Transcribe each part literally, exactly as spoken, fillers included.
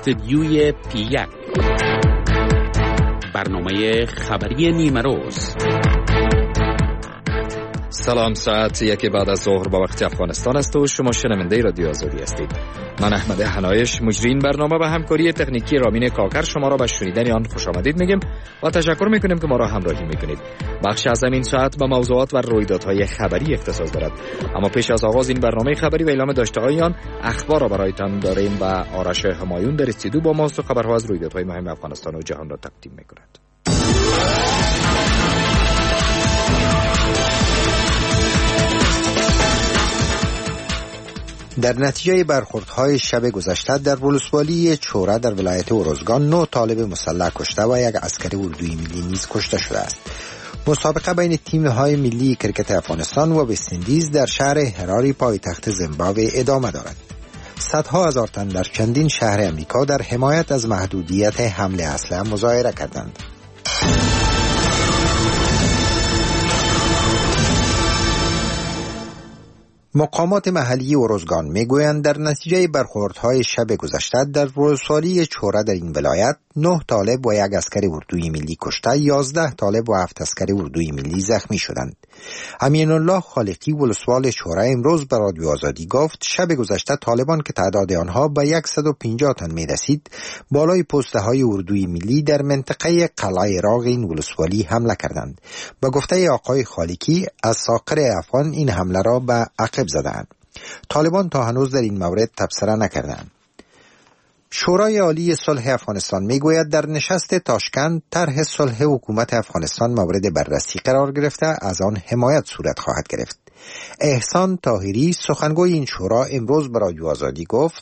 استدیوی پی یک، برنامه خبری نیمه روز. سلام، ساعت یک بعد از ظهر با وقت افغانستان است و شما شنونده رادیو آزادی هستید. من احمد حنایش، مجرین برنامه و همکاری تکنیکی رامین کاکر شما را به شنیدن آن خوش آمدید میگیم و تشکر میکنیم که ما را همراهی میکنید. بخش از این ساعت با موضوعات و رویدادهای خبری اختصاص دارد، اما پیش از آغاز این برنامه خبری و اعلام داشته‌های آن اخبار را برایتان داریم و آرش همایون در استودیو با ماست و خبرها از رویدادهای مهم افغانستان و جهان را تقدیم میکند. در نتیجه برخوردهای شب گذشته در ولسوالی چوره در ولایت اروزگان نه طالب مسلح کشته و یک عسکر اردوی ملی نیز کشته شده است. مسابقه بین تیم‌های ملی کرکت افغانستان و وست اندیز در شهر هراری پایتخت زیمبابوه ادامه دارد. صدها هزار تن در چندین شهر امریکا در حمایت از محدودیت حمل اسلحه مظاهره کردند. مقامات محلی اروزگان میگویند در نتیجه برخوردهای شب گذشته در ولسوالی چوره در این ولایت نه طالب و یک عسکر اردوی ملی کشته، یازده طالب و هفت عسکر اردوی ملی زخمی شدند. امین الله خالقی ولسوال چوره امروز به رادیو آزادی گفت شب گذشته طالبان که تعداد آنها به صد و پنجاه تن میرسید بالای پسته های اردوی ملی در منطقه قلعه راغ این ولسوالی حمله کردند. به گفته آقای خالقی از ساقر افغان این حمله را به عقب زدند. طالبان تا هنوز در این مورد تبصره نکردند. شورای عالی صلح افغانستان میگوید در نشست تاشکند طرح صلح حکومت افغانستان مورد بررسی قرار گرفته از آن حمایت صورت خواهد گرفت. احسان طاهری سخنگوی این شورا امروز به رادیو آزادی گفت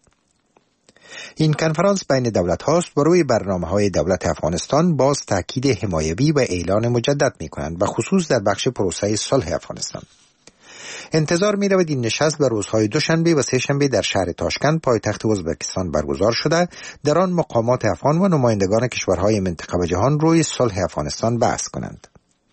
این کنفرانس بین دولت هاست و روی برنامه های دولت افغانستان باز تاکید حمایوی و اعلان مجدد می کنند و خصوص در بخش پروسه صلح افغانستان. انتظار می رود این نشست به روزهای دوشنبه و سه شنبه در شهر تاشکند پایتخت ازبکستان برگزار شده. در آن مقامات افغان و نمایندگان کشورهای منطقه و جهان روی صلح افغانستان بحث کنند.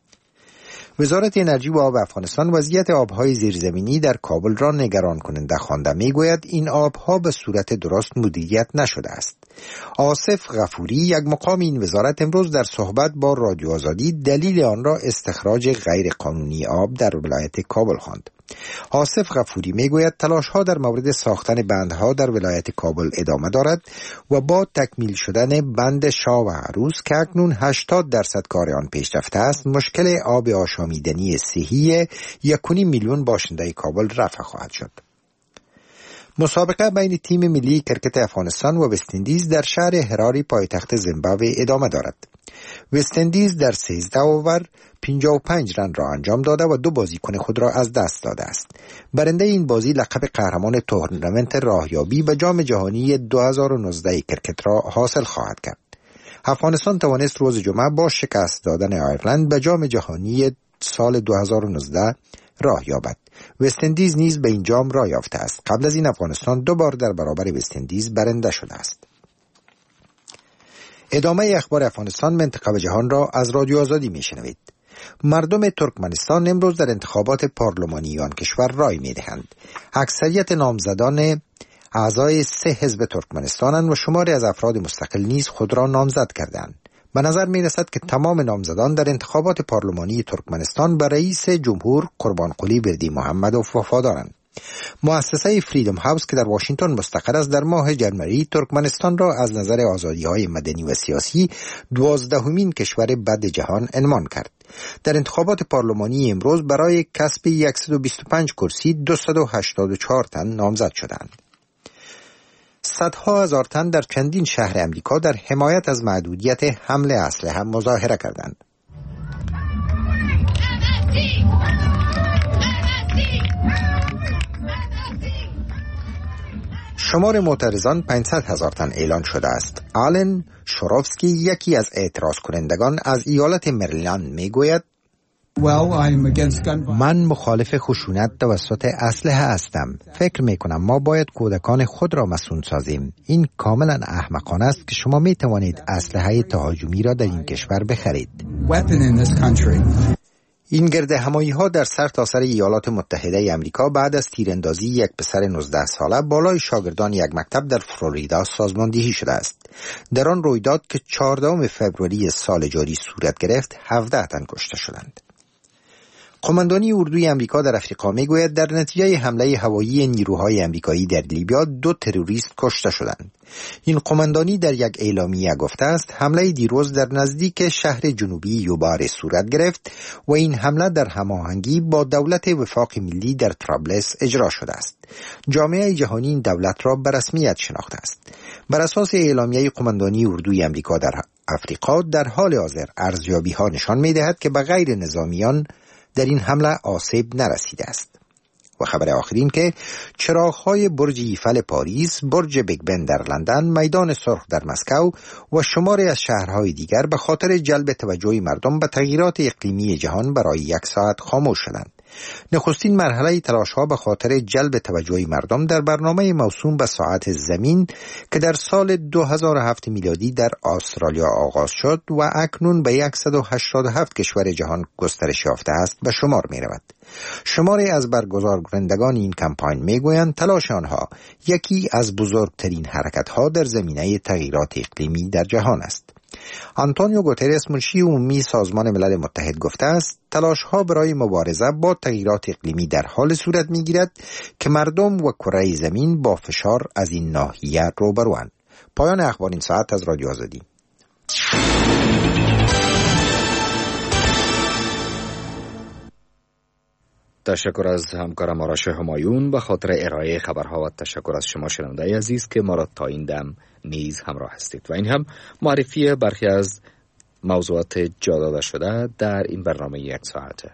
وزارت انرژی و آب افغانستان وضعیت آبهای زیرزمینی در کابل را نگران کننده خوانده. میگوید این آبها به صورت درست مدیریت نشده است. آصف غفوری یک مقام این وزارت امروز در صحبت با رادیو آزادی دلیل آن را استخراج غیر قانونی آب در ولایت کابل خواند. آصف غفوری میگوید تلاش‌ها در مورد ساختن بندها در ولایت کابل ادامه دارد و با تکمیل شدن بند شاه و عروس که اکنون هشتاد درصد کار آن پیش رفته است مشکل آب آشامیدنی صحی یک و نیم میلیون باشنده کابل رفع خواهد شد. مسابقه بین تیم ملی کرکت افغانستان و وست اندیز در شهر هراری پایتخت زیمبابوه ادامه دارد. وست اندیز در سیزده اوور پنجاه و پنج رن را انجام داده و دو بازیکن خود را از دست داده است. برنده این بازی لقب قهرمان تورنمنت راهیابی به جام جهانی دو هزار و نوزده کرکت را حاصل خواهد کرد. افغانستان توانست روز جمعه با شکست دادن آیرلند به جام جهانی سال دو هزار و نوزده راه یابد. وست اندیز نیز به این جام راه یافته است. قبل از این افغانستان دو بار در برابر وست اندیز برنده شده است. ادامه اخبار افغانستان، منطقه و جهان را از رادیو آزادی میشنوید. مردم ترکمنستان امروز در انتخابات پارلمانی آن کشور رای میدهند. اکثریت نامزدان اعضای سه حزب ترکمنستانند و شماری از افراد مستقل نیز خود را نامزد کردند. به نظر می رسد که تمام نامزدان در انتخابات پارلمانی ترکمنستان به رئیس جمهور قربانقلی بردیمحمدوف وفادارند. مؤسسه فریدم هاوس که در واشنگتن مستقر است در ماه ژانویه ترکمنستان را از نظر آزادی‌های مدنی و سیاسی دوازدهمین کشور بد جهان عنوان کرد. در انتخابات پارلمانی امروز برای کسب صد و بیست و پنج کرسی دویست و هشتاد و چهار تن نامزد شدند. صدها هزار تن در چندین شهر امریکا در حمایت از محدودیت حمل اسلحه مظاهره کردند. شمار معترضان پانصد هزار تن اعلان شده است. آلن شوروفسکی یکی از اعتراض کنندگان از ایالت مریلند میگوید من مخالف خشونت توسط اسلحه هستم. فکر میکنم ما باید کودکان خود را مسئول سازیم. این کاملا احمقانه است که شما میتوانید اسلحه تهاجمی را در این کشور بخرید. این گرد همایی ها در سرتاسر ایالات متحده آمریکا بعد از تیراندازی یک پسر نوزده ساله بالای شاگردان یک مکتب در فلوریدا سازماندهی شده است. در آن رویداد که چهاردهم فوریه سال جاری صورت گرفت، هفده تن کشته شدند. قماندانی اردوی آمریکا در افریقا میگوید در نتیجه حمله هوایی نیروهای آمریکایی در لیبیا دو تروریست کشته شدند. این قماندانی در یک اعلامیه گفته است حمله دیروز در نزدیک شهر جنوبی یوبار صورت گرفت و این حمله در هماهنگی با دولت وفاق ملی در طرابلس اجرا شده است. جامعه جهانی این دولت را به رسمیت شناخته است. بر اساس اعلامیه قماندانی اردوی آمریکا در افریقا، در حال حاضر ارزیابی ها نشان می‌دهد که به غیر نظامیان در این حمله آسیب نرسیده است. و خبر آخرین که چراغ‌های برج ایفل پاریس، برج بیگ بن در لندن، میدان سرخ در مسکو و شماری از شهرهای دیگر به خاطر جلب توجه مردم به تغییرات اقلیمی جهان برای یک ساعت خاموش شدند. نخستین مرحله تلاش‌ها به خاطر جلب توجه مردم در برنامه موسوم به ساعت زمین که در سال دو هزار و هفت میلادی در استرالیا آغاز شد و اکنون به صد و هشتاد و هفت کشور جهان گسترش یافته است به شمار می‌رود. شماری از برگزارکنندگان این کمپاین میگویند تلاش آنها یکی از بزرگترین حرکت‌ها در زمینه تغییرات اقلیمی در جهان است. آنتونیو گوترس، منشی عمومی سازمان ملل متحد، گفته است تلاش‌ها برای مبارزه با تغییرات اقلیمی در حال صورت می‌گیرد که مردم و کره زمین با فشار از این ناحیه روبروند. پایان اخبار این ساعت از رادیو آزادی. تشکر از همکارم آرش همایون به خاطر ارائه خبرها و تشکر از شما شنونده عزیز که ما را تا این دم نیز همراه هستید. و این هم معرفی برخی از موضوعات جا داده شده در این برنامه یک ساعته.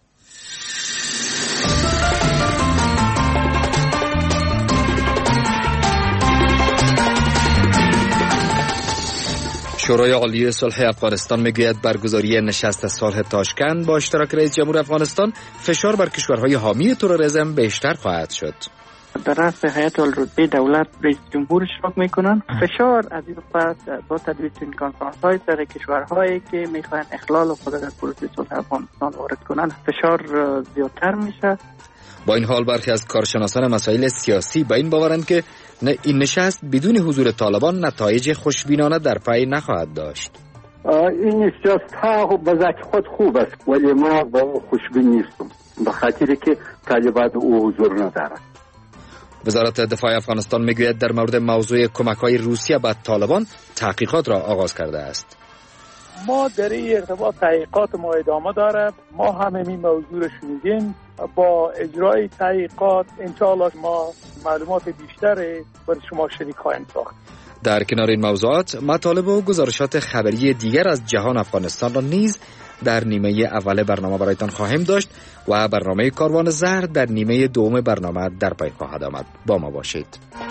شورای عالی صلح افغانستان میگوید برگزاری نشست صلح تاشکند با اشتراک رئیس جمهور افغانستان فشار بر کشورهای حامی تروریسم بیشتر خواهد شد. در رأس هیئت الرتبه دولت رئیس جمهور اشتراک میکنن. فشار از این پس با تدوین این کنفرانس های سر کشورهایی که میخواین اخلال خود در پروسه صلح افغانستان وارد کنن فشار زیادتر میشه. با این حال برخی از کارشناسان مسائل سیاسی به این باورند که این نشست بدون حضور طالبان نتایج خوشبینانه در پی نخواهد داشت. این سیاست ها به ذات خود خوب است ولی ما با او خوشبین نیستم به خاطر که طالبان او حضور ندارد. وزارت دفاع افغانستان میگوید در مورد موضوع کمک‌های روسیه به طالبان تحقیقات را آغاز کرده است. ما در این ارتباط تحقیقات ما ادامه داره. ما هم این موضوع را شنیدیم. با اجرای تحقیقات انشاءالله ما معلومات بیشتری برای شما شریک خواهیم ساخت. در کنار این موضوعات مطالب و گزارشات خبری دیگر از جهان افغانستان را نیز در نیمه اول برنامه برایتان خواهیم داشت و برنامه کاروان زهر در نیمه دوم برنامه در پی خواهد آمد. با ما باشید.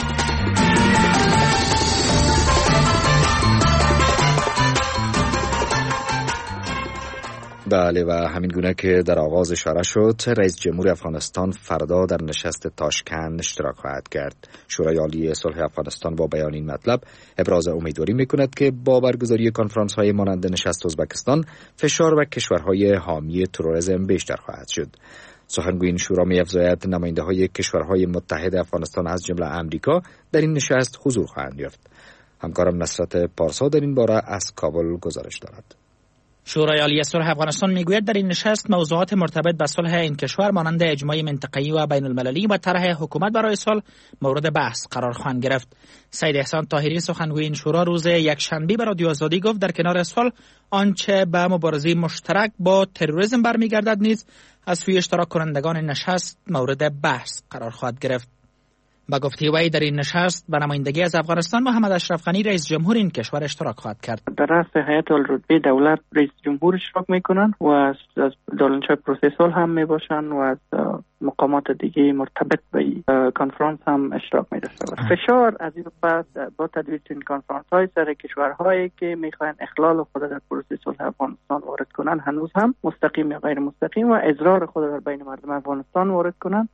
بله و همین گونه که در آغاز اشاره شد رئیس جمهور افغانستان فردا در نشست تاشکند اشتراک خواهد کرد. شورای عالی صلح افغانستان با بیان این مطلب ابراز امیدواری میکند که با برگزاری کنفرانس های مانند نشست ازبکستان فشار و کشورهای حامی تروریسم بیشتر خواهد شد. سخنگوی این شورا می‌افزاید نماینده های کشورهای متحد افغانستان از جمله امریکا در این نشست حضور خواهند یافت. همکارم نصرت پارسا در این باره از کابل گزارش دارد. شورای عالی صلح افغانستان میگوید در این نشست موضوعات مرتبط به صلح این کشور مانند اجماع منطقه‌ای و بین المللی و طرح حکومت برای صلح مورد بحث قرار خواهند گرفت. سید احسان طاهری سخنگوی این شورا روز یکشنبه به رادیو آزادی گفت در کنار صلح آنچه به مبارزه مشترک با تروریسم برمیگردد نیز از سوی اشتراک کنندگان نشست مورد بحث قرار خواهد گرفت. با گفته وی در این نشست به نمایندگی از افغانستان محمد اشرف غنی رئیس جمهور این کشور اشتراک خواهد کرد. در رأس هیئت الرتبه دولت رئیس جمهور اشتراک میکنن و از دولنچای پروسه صلح هم میباشن و از مقامات دیگه مرتبط به کنفرانس هم اشتراک میداشته. فشار از این پس با تدوین این کنفرانس های سر کشورهایی که میخواین اخلال خود در پروسه صلح افغانستان وارد کنن هنوز هم مستقیم یا غیر مستقیم و اضرار خود در بین مردم افغانستان وارد کنن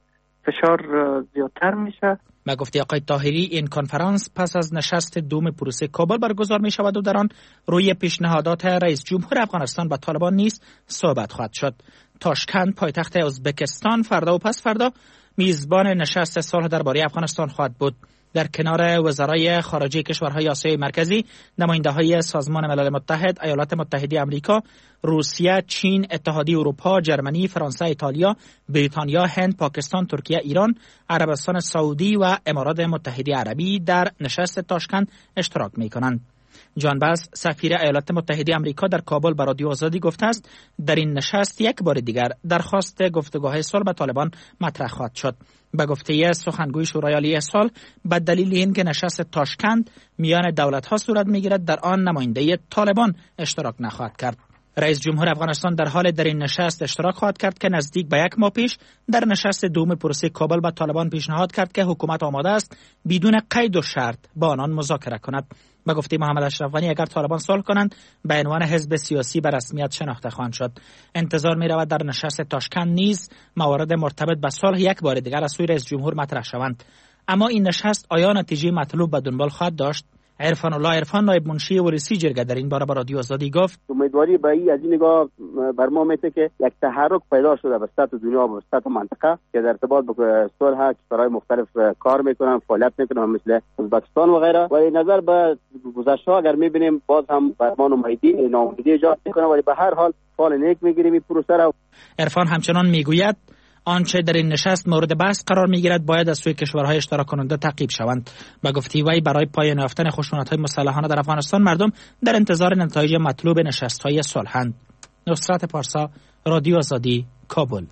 فشار زیادتر میشه. به گفته آقای طاهری این کنفرانس پس از نشست دوم پروسه کابل برگزار می شود و در آن روی پیشنهادات رئیس جمهور افغانستان به طالبان نیز صحبت خواهد شد. تاشکند پایتخت ازبکستان فردا و پس فردا میزبان نشست صلح درباره افغانستان خواهد بود. در کنار وزرای خارجه کشورهای آسیای مرکزی، نماینده‌های سازمان ملل متحد، ایالات متحده آمریکا، روسیه، چین، اتحادیه اروپا، جرمنی، فرانسه، ایتالیا، بریتانیا، هند، پاکستان، ترکیه، ایران، عربستان سعودی و امارات متحده عربی در نشست تاشکند اشتراک می‌کنند. جان باز سفیر ایالات متحده آمریکا در کابل به رادیو آزادی گفته است در این نشست یک بار دیگر درخواست گفتگوهای صلح با طالبان مطرح خواهد شد. به گفته سخنگوی شورای عالی صلح به دلیل اینکه نشست تاشکند میان دولت‌ها صورت می‌گیرد در آن نماینده طالبان اشتراک نخواهد کرد. رئیس جمهور افغانستان در حال در این نشست اشتراک خواهد کرد که نزدیک به یک ماه پیش در نشست دوم پروسه کابل با طالبان پیشنهاد کرد که حکومت آماده است بدون قید و شرط با آنان مذاکره کند. به گفته محمد اشرف غنی اگر طالبان صلح کنند به عنوان حزب سیاسی به رسمیت شناخته خواهند شد. انتظار می رود در نشست تاشکند نیز موارد مرتبط به صلح یک بار دیگر از سوی رئیس جمهور مطرح شوند. اما این نشست آیا نتیجه مطلوب به دنبال خواهد داشت؟ عرفان الله عرفان نایب منشی ورسی جرگه در این باره با رادیو آزادی گفت امیدواری به این از این نگاه بر ما میته که یک تحرک پیدا شده به سطح دنیا و به سطح منطقه که در ارتباط به صلح کشورهای مختلف کار میکنن، فعالیت میکنن مثل ازبکستان و غیره. ولی نظر به گذشته اگر میبینیم باز هم بر ما امیدی ناامیدی ایجاد میکنه، ولی به هر حال فال نیک میگیریم این پروسه را. عرفان همچنان میگوید آنچه در این نشست مورد بحث قرار میگیرد باید از سوی کشورهای اشتراک کننده تعقیب شوند. به گفته وی برای پایان یافتن خشونت‌های مسلحانه در افغانستان مردم در انتظار نتایج مطلوب نشست‌های صلح‌اند. نصرت پارسا، رادیو آزادی، کابل.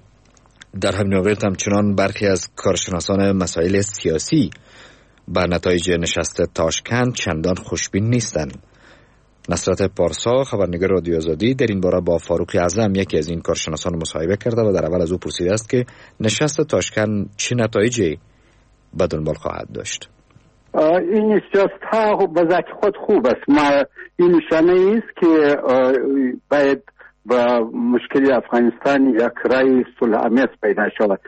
در همین موقع همچنان برخی از کارشناسان مسائل سیاسی بر نتایج نشست تاشکند چندان خوشبین نیستند. نصرت پارسا خبرنگار رادیو آزادی در این باره با فاروق اعظم یکی از این کارشناسان مصاحبه کرده و در اول از او پرسیده است که نشست تاشکند چه نتایجی به دنبال خواهد داشت. این سیاست ها به ذات خود خوب است. ما این نشانه است که باید با مشکل افغانستان یک رای صلح آمیز پیدا شود.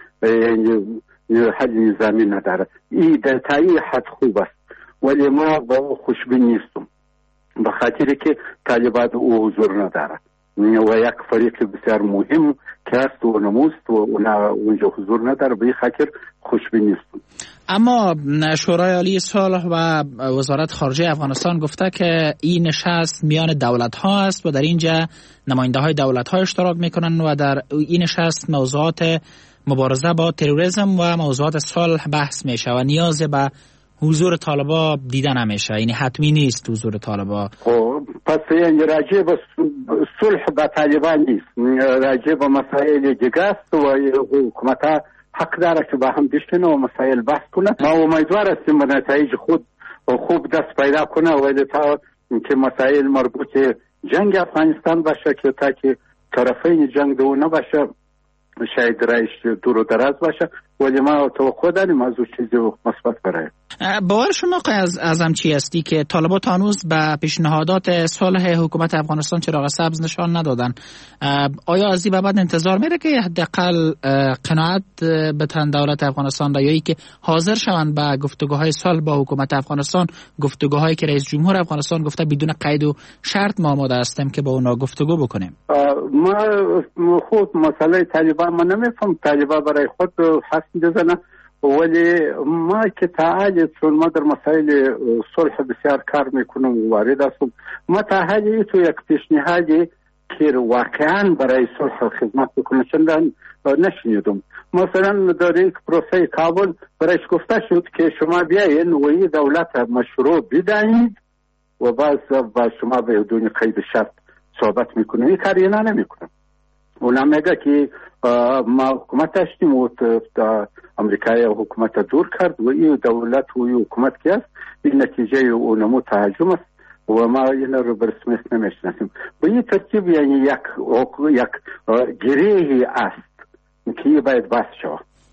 حل نظامی نداره. این در تایی حد خوب است، ولی ما با خوشبین نیستم به خاطر که طالبان او حضور نداره و یک فریق بسیار مهم که است و نموست و اونجا حضور نداره، به این خاطر خوشبین نیستم. اما شورای عالی صلح و وزارت خارجه افغانستان گفته که این نشست میان دولت ها است و در اینجا نماینده های دولت ها اشتراک میکنن و در این نشست موضوعات مبارزه با تروریسم و موضوعات صلح بحث میشه و نیاز به حضور طالبا دیده نمیشه، یعنی حتمی نیست حضور طالبا. پس یعنی راجع به صلح با طالبان نیست، راجع به مسائل دیگه است و حکومت حق داره که با هم بشینه و مسائل بحث کنه. ما امیدوار هستیم به نتایج خود خوب دست پیدا کنه ولی تا که مسائل مربوط جنگ افغانستان باشه که تا که طرفین جنگ دو نباشه شاید رایش دور و دراز باشه، ولی ما توقع داریم از اون چیزی مثبت برای. باور شما از ازم چی هستی که طالبان تا هنوز به پیشنهادات صلح حکومت افغانستان چراغ سبز نشان ندادن؟ آیا از این بعد انتظار میره که حداقل قناعت بتن دولت افغانستان را، یا ای که حاضر شوند به گفتگوهای صلح با حکومت افغانستان، گفتگوهایی که رئیس جمهور افغانستان گفته بدون قید و شرط ما آماده هستیم که با اونا گفتگو بکنیم؟ ما خود مسئله طالبان ما نمیفهم، طالبان برای خود حس میزنه، ولی ما که تعالی چون ما در مسائل صلح بسیار کار میکنم و وارد هستم، ما تعالی تو یک پیشنهادی که واقعا برای صلح خدمت بکنه چندان نشنیدم. مثلا در یک پروسه کابل برایش گفته شد که شما بیاین و این دولت مشروع بدانید و باز با شما به بدون قید شرط صحبت میکنه. این کاری نه نمیکنه. اونا میگه که ما حکومت داشتیم و امریکای حکومت دور کرد و این دولت و این حکومت که است این نتیجه اونمو تهاجم است و ما این رو برسمیت نمیشناسیم. و این ترتیب یعنی یک یک گریهی است که باید بحث شود.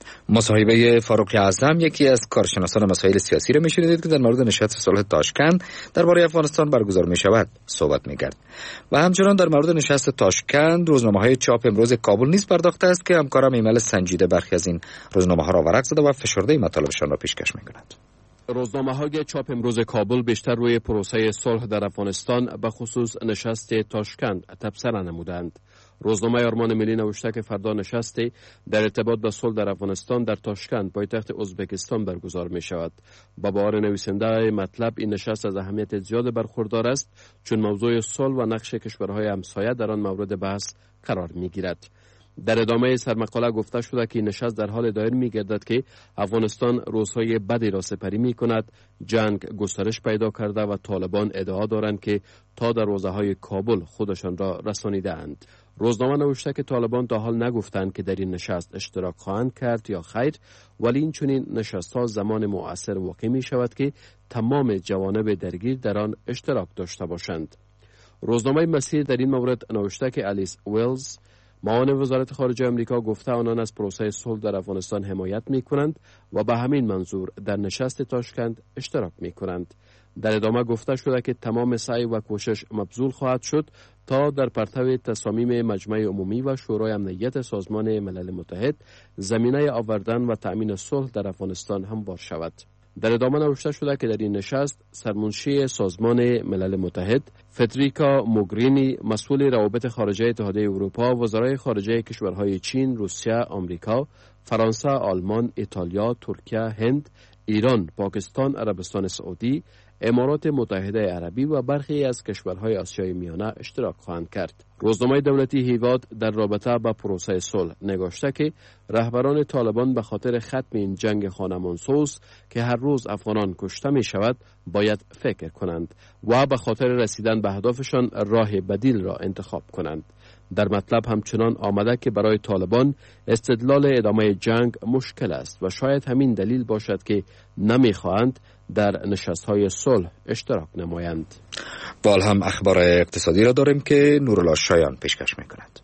مصاحبه فاروق اعظم، یکی از کارشناسان مسائل سیاسی را می‌شنیدید که در مورد نشست صلح تاشکند درباره افغانستان برگزار می‌شود صحبت می‌کرد. و همچنان در مورد نشست تاشکند روزنامه‌های چاپ امروز کابل نیز پرداخته است که همکارم ایمل سنجیده برخی از این روزنامه‌ها را ورق زده و فشرده مطالبشان را پیشکش می‌کند. روزنامه‌های چاپ امروز کابل بیشتر روی پروسه صلح در افغانستان به خصوص نشست تاشکند تبصره نمودند. روزنامه آرمان ملی نوشته که فردا نشستی در ارتباط با صلح در افغانستان در تاشکند پایتخت ازبکستان برگزار می شود. با باور نویسنده مطلب این نشست از اهمیت زیاد برخوردار است چون موضوع صلح و نقش کشورهای همسایه در آن مورد بحث قرار می گیرد. در ادامه سرمقاله گفته شده که نشست در حال دایر می گردد که افغانستان روزهای بدی را سپری می کند، جنگ گسترش پیدا کرده و طالبان ادعا دارند که تا در روزهای کابل خودشان را رسانیده اند. روزنامه نوشته که طالبان تا حال نگفتند که در این نشست اشتراک خواهند کرد یا خیر، ولی این چنین نشست‌ها زمان مؤثر واقع می شود که تمام جوانب درگیر در آن اشتراک داشته باشند. روزنامه مسیر در این مورد نوشته که الیس ویلز معاون وزارت خارجه آمریکا گفته آنان از پروسه صلح در افغانستان حمایت می کنند و به همین منظور در نشست تاشکند اشتراک می کنند. در ادامه گفته شده که تمام سعی و کوشش مبذول خواهد شد تا در پرتو تصامیم مجمع عمومی و شورای امنیت سازمان ملل متحد زمینه آوردن و تأمین صلح در افغانستان هموار شود. در ادامه نوشته شده که در این نشست سرمنشی سازمان ملل متحد فدریکا موگرینی، مسئول روابط خارجه اتحادیه اروپا، وزرای خارجه کشورهای چین، روسیه، آمریکا، فرانسه، آلمان، ایتالیا، ترکیه، هند، ایران، پاکستان، عربستان سعودی، امارات متحده عربی و برخی از کشورهای آسیای میانه اشتراک خواهند کرد. روزنامه دولتی هیواد در رابطه با پروسه صلح نگاشته که رهبران طالبان به خاطر ختم این جنگ خانمانسوز که هر روز افغانان کشته می شود باید فکر کنند و به خاطر رسیدن به هدفشان راه بدیل را انتخاب کنند. در مطلب همچنان آمده که برای طالبان استدلال ادامه جنگ مشکل است و شاید همین دلیل باشد که نمیخواهند در نشست‌های صلح اشتراک نمایند. بال هم اخبار اقتصادی را داریم که نورالله شایان پیشکش می‌کند.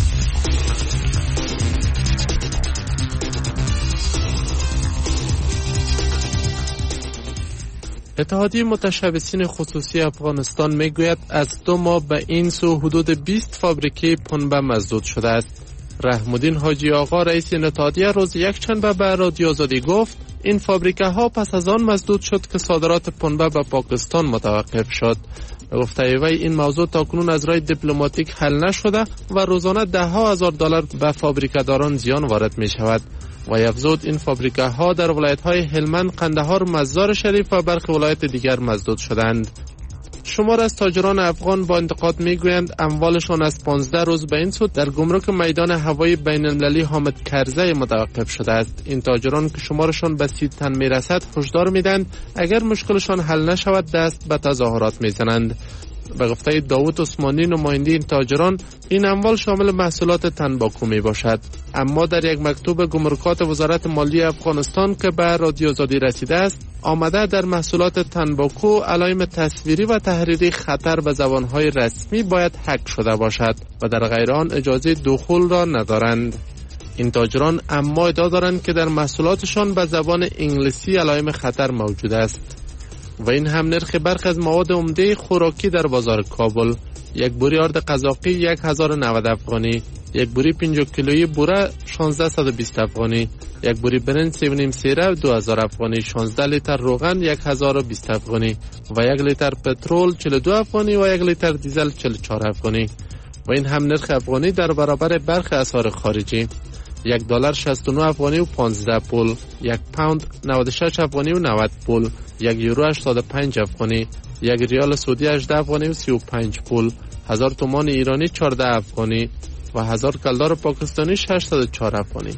اتحادیه متشبثین خصوصی افغانستان میگوید از دو ماه به این سو حدود بیست فابریکه پنبه مسدود شده است. رحم‌الدین حاجی آقا رئیس این اتحادیه روز یکشنبه به رادیو آزادی گفت این فابریکه ها پس از آن مسدود شد که صادرات پنبه به پاکستان متوقف شد. گفته وی این موضوع تاکنون از راه دیپلماتیک حل نشده و روزانه ده ها هزار دلار به فابریکه داران زیان وارد می شود. و افزود این فابریکه ها در ولایت های هلمند، قندهار، مزار شریف و برخی ولایت دیگر مسدود شدند. شمار از تاجران افغان با انتقاد میگویند اموالشان از پانزده روز به این سو در گمرک میدان هوایی بین المللی حامد کرزی متوقف شده است. این تاجران که شمارشان به سی تن میرسد هشدار میدند اگر مشکلشان حل نشود دست به تظاهرات میزنند. به گفته داوود عثمانی نماینده این تاجران این اموال شامل محصولات تنباکو می باشد. اما در یک مکتوب گمرکات وزارت مالی افغانستان که به رادیو آزادی رسیده است آمده در محصولات تنباکو علائم تصویری و تحریری خطر به زبانهای رسمی باید حک شده باشد و در غیر آن اجازه دخول را ندارند. این تاجران اما ادعا دارند که در محصولاتشان به زبان انگلیسی علائم خطر موجود است. و این هم نرخ برخی از مواد عمده خوراکی در بازار کابل: یک بوری آرد قزاقی یک هزار و نود افغانی، یک بوری پنجاه کیلویی بوره شانزده و بیست افغانی، یک بوری برنج سه و نیم سیره دو هزار افغانی، شانزده لیتر روغن یک هزار و بیست افغانی و یک لیتر پترول چهل و دو افغانی و یک لیتر دیزل چهل و چهار افغانی. و این هم نرخ افغانی در برابر برخی اسعار خارجی: یک دلار شصت و نه افغانی و پانزده پول، یک پوند نود و شش افغانی و نود پول، یک یورو هشتاد و پنج افغانی، یک ریال سعودی هجده افغانی و سی و پنج پول، هزار تومان ایرانی چهارده افغانی و هزار کلدار پاکستانی ششصد و چهار افغانی.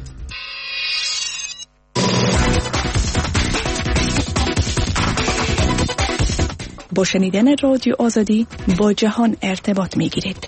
با شنیدن رادیو آزادی با جهان ارتباط می گیرید.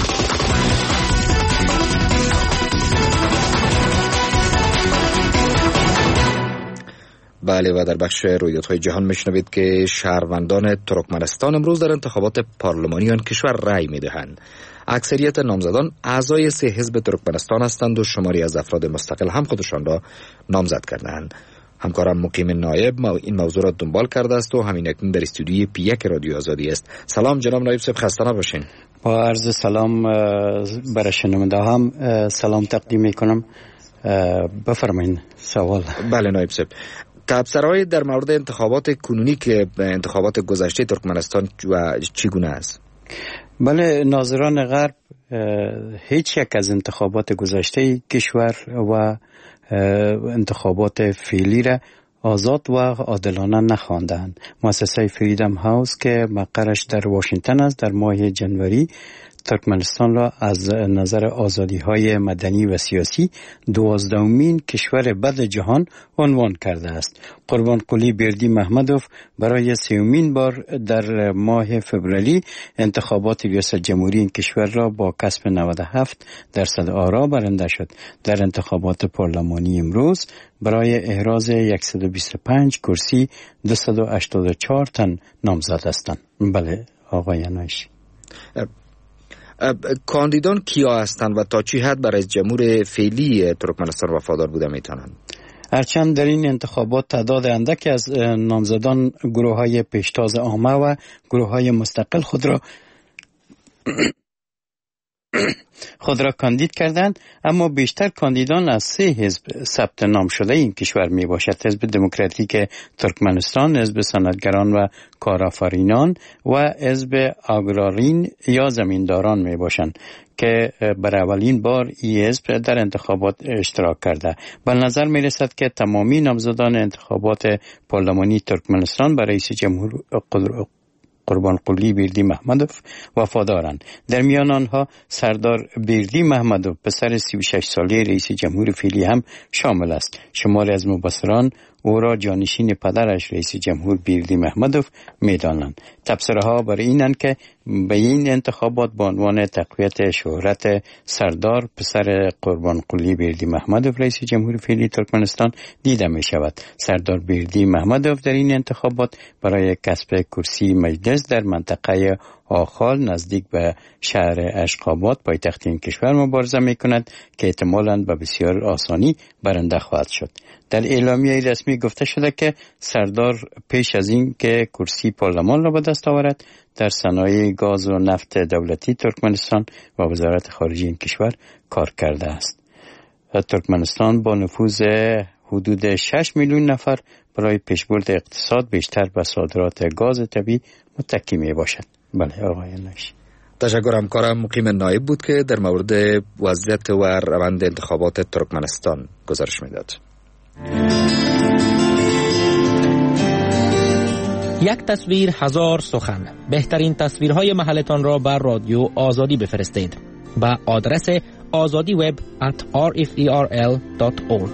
بله و در بخش رویدادهای جهان میشنوید که شهروندان ترکمنستان امروز در انتخابات پارلمانی آن کشور رأی میدهند. اکثریت نامزدان اعضای سه حزب ترکمنستان هستند و شماری از افراد مستقل هم خودشان را نامزد کردند. همکارم مقیم نایب این موضوع را دنبال کرده است و همین اکنون در استودیوی پی یک رادیو آزادی است. سلام جناب نایب صاحب، خسته نباشین. با عرض سلام برای شنونده هم سلام تقدیم میکنم. بفرمایید سوال. بله نایب صاحب، تبصره‌های در مورد انتخابات کنونی که انتخابات گذشته ترکمنستان و چگونه است؟ بله، ناظران غرب هیچ یک از انتخابات گذشته کشور و انتخابات فعلی را آزاد و عادلانه نخواندند. مؤسسه فریدم هاوس که مقرش در واشنگتن است در ماه جنوری ترکمنستان را از نظر آزادی‌های مدنی و سیاسی دوازدهمین کشور بد جهان عنوان کرده است. قربانقلی بردی محمدوف برای سومین بار در ماه فوریه انتخابات ریاست جمهوری این کشور را با کسب نود و هفت درصد آرا برنده شد. در انتخابات پارلمانی امروز برای احراز صد و بیست و پنج کرسی دویست و هشتاد و چهار تن نامزد هستند. بله آقای عنایشی. کاندیدان کیا هستند و تا چه حد برای جمهور فعلی ترکمنستان وفادار بوده میتونند؟ هرچند در این انتخابات تعداد اندکی از نامزدان گروه‌های پیشتاز عامه و گروه‌های مستقل خود را خود را کاندید کردند، اما بیشتر کاندیدان از سه حزب ثبت نام شده این کشور می باشد: حزب دموکراتیک ترکمنستان، حزب صنعتگران و کارآفرینان و حزب آگرارین یا زمینداران می باشند که برای اولین بار این حزب در انتخابات اشتراک کرده. به نظر می رسد که تمامی نامزدان انتخابات پارلمانی ترکمنستان برای رئیس جمهور قربانقلی بردی محمدوف وفادارند. در میان آنها سردار بردی محمدوف پسر سی و شش ساله رئیس جمهور فعلی هم شامل است. شماری از مبصران او را جانشین پدرش رئیس جمهور بردی محمدوف می‌دانند. تبصره‌ها برای اینند که به این انتخابات به عنوان تقویت شهرت سردار پسر قربانقلی بردی محمدوف رئیس جمهور فعلی ترکمنستان دیده می شود. سردار بردی محمدوف در این انتخابات برای کسب کرسی مجلس در منطقه آخال نزدیک به شهر اشقاباد پایتخت این کشور مبارزه می کند که احتمالاً به بسیار آسانی برنده خواهد شد. در اعلامیه رسمی گفته شده که سردار پیش از این که کرسی پارلمان را به دست آورد در صنایع گاز و نفت دولتی ترکمنستان و وزارت خارجه این کشور کار کرده است. ترکمنستان با نفوذ حدود شش میلیون نفر برای پیشبرد اقتصاد بیشتر به صادرات گاز طبیعی متکی می باشد. بله آقای نشی. تشکر. همکارم مقیم نایب بود که در مورد وضعیت و روند انتخابات ترکمنستان گزارش میداد. یک تصویر هزار سخن. بهترین تصویرهای محلتان را بر رادیو آزادی بفرستید به آدرس azadi web at r f e r l dot org.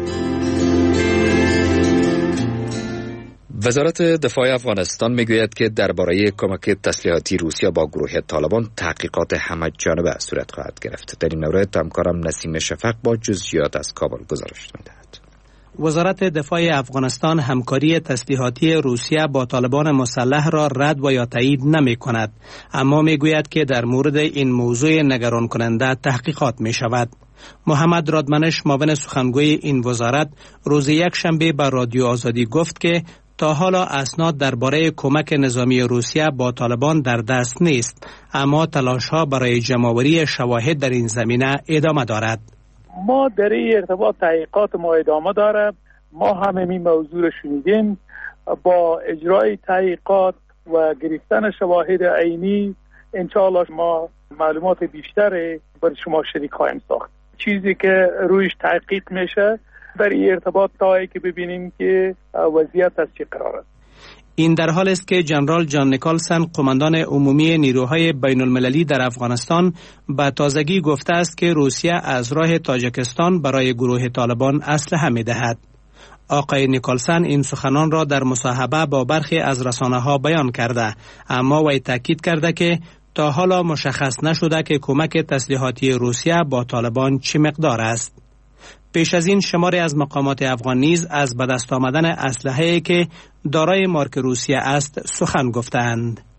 وزارت دفاع افغانستان میگوید که درباره کمک تسلیحاتی روسیه با گروه طالبان تحقیقات همه جانبه صورت خواهد گرفت. در این مورد همکارم نسیم شفق با جزئیات از کابل گزارش می‌دهد. وزارت دفاع افغانستان همکاری تسلیحاتی روسیه با طالبان مسلح را رد و یا تایید نمی کند، اما می گوید که در مورد این موضوع نگران کننده تحقیقات می شود. محمد رادمنش معاون سخنگوی این وزارت روز یک شنبه به رادیو آزادی گفت که تا حالا اسناد درباره کمک نظامی روسیه با طالبان در دست نیست، اما تلاش‌ها برای جمع‌آوری شواهد در این زمینه ادامه دارد. ما در این ارتباط تحقیقات ما ادامه داره. ما هم این موضوع رو شنیدیم. با اجرای تحقیقات و گرفتن شواهد عینی انشاءالله ما معلومات بیشتر برای شما شریک خواهیم ساخت. چیزی که رویش تحقیق میشه در این ارتباط تا که ببینیم که وضعیت از چه قرار است. این در حال است که جنرال جان نیکلسن قماندان عمومی نیروهای بین المللی در افغانستان به تازگی گفته است که روسیه از راه تاجیکستان برای گروه طالبان اسلحه می‌دهد. آقای نیکلسن این سخنان را در مصاحبه با برخی از رسانه‌ها بیان کرده، اما وی تاکید کرده که تا حالا مشخص نشده که کمک تسلیحاتی روسیه با طالبان چه مقدار است. پیش از این شماری از مقامات افغان نیز از به دست آمدن اسلحه‌ای که دارای مارک روسیه است سخن گفتند.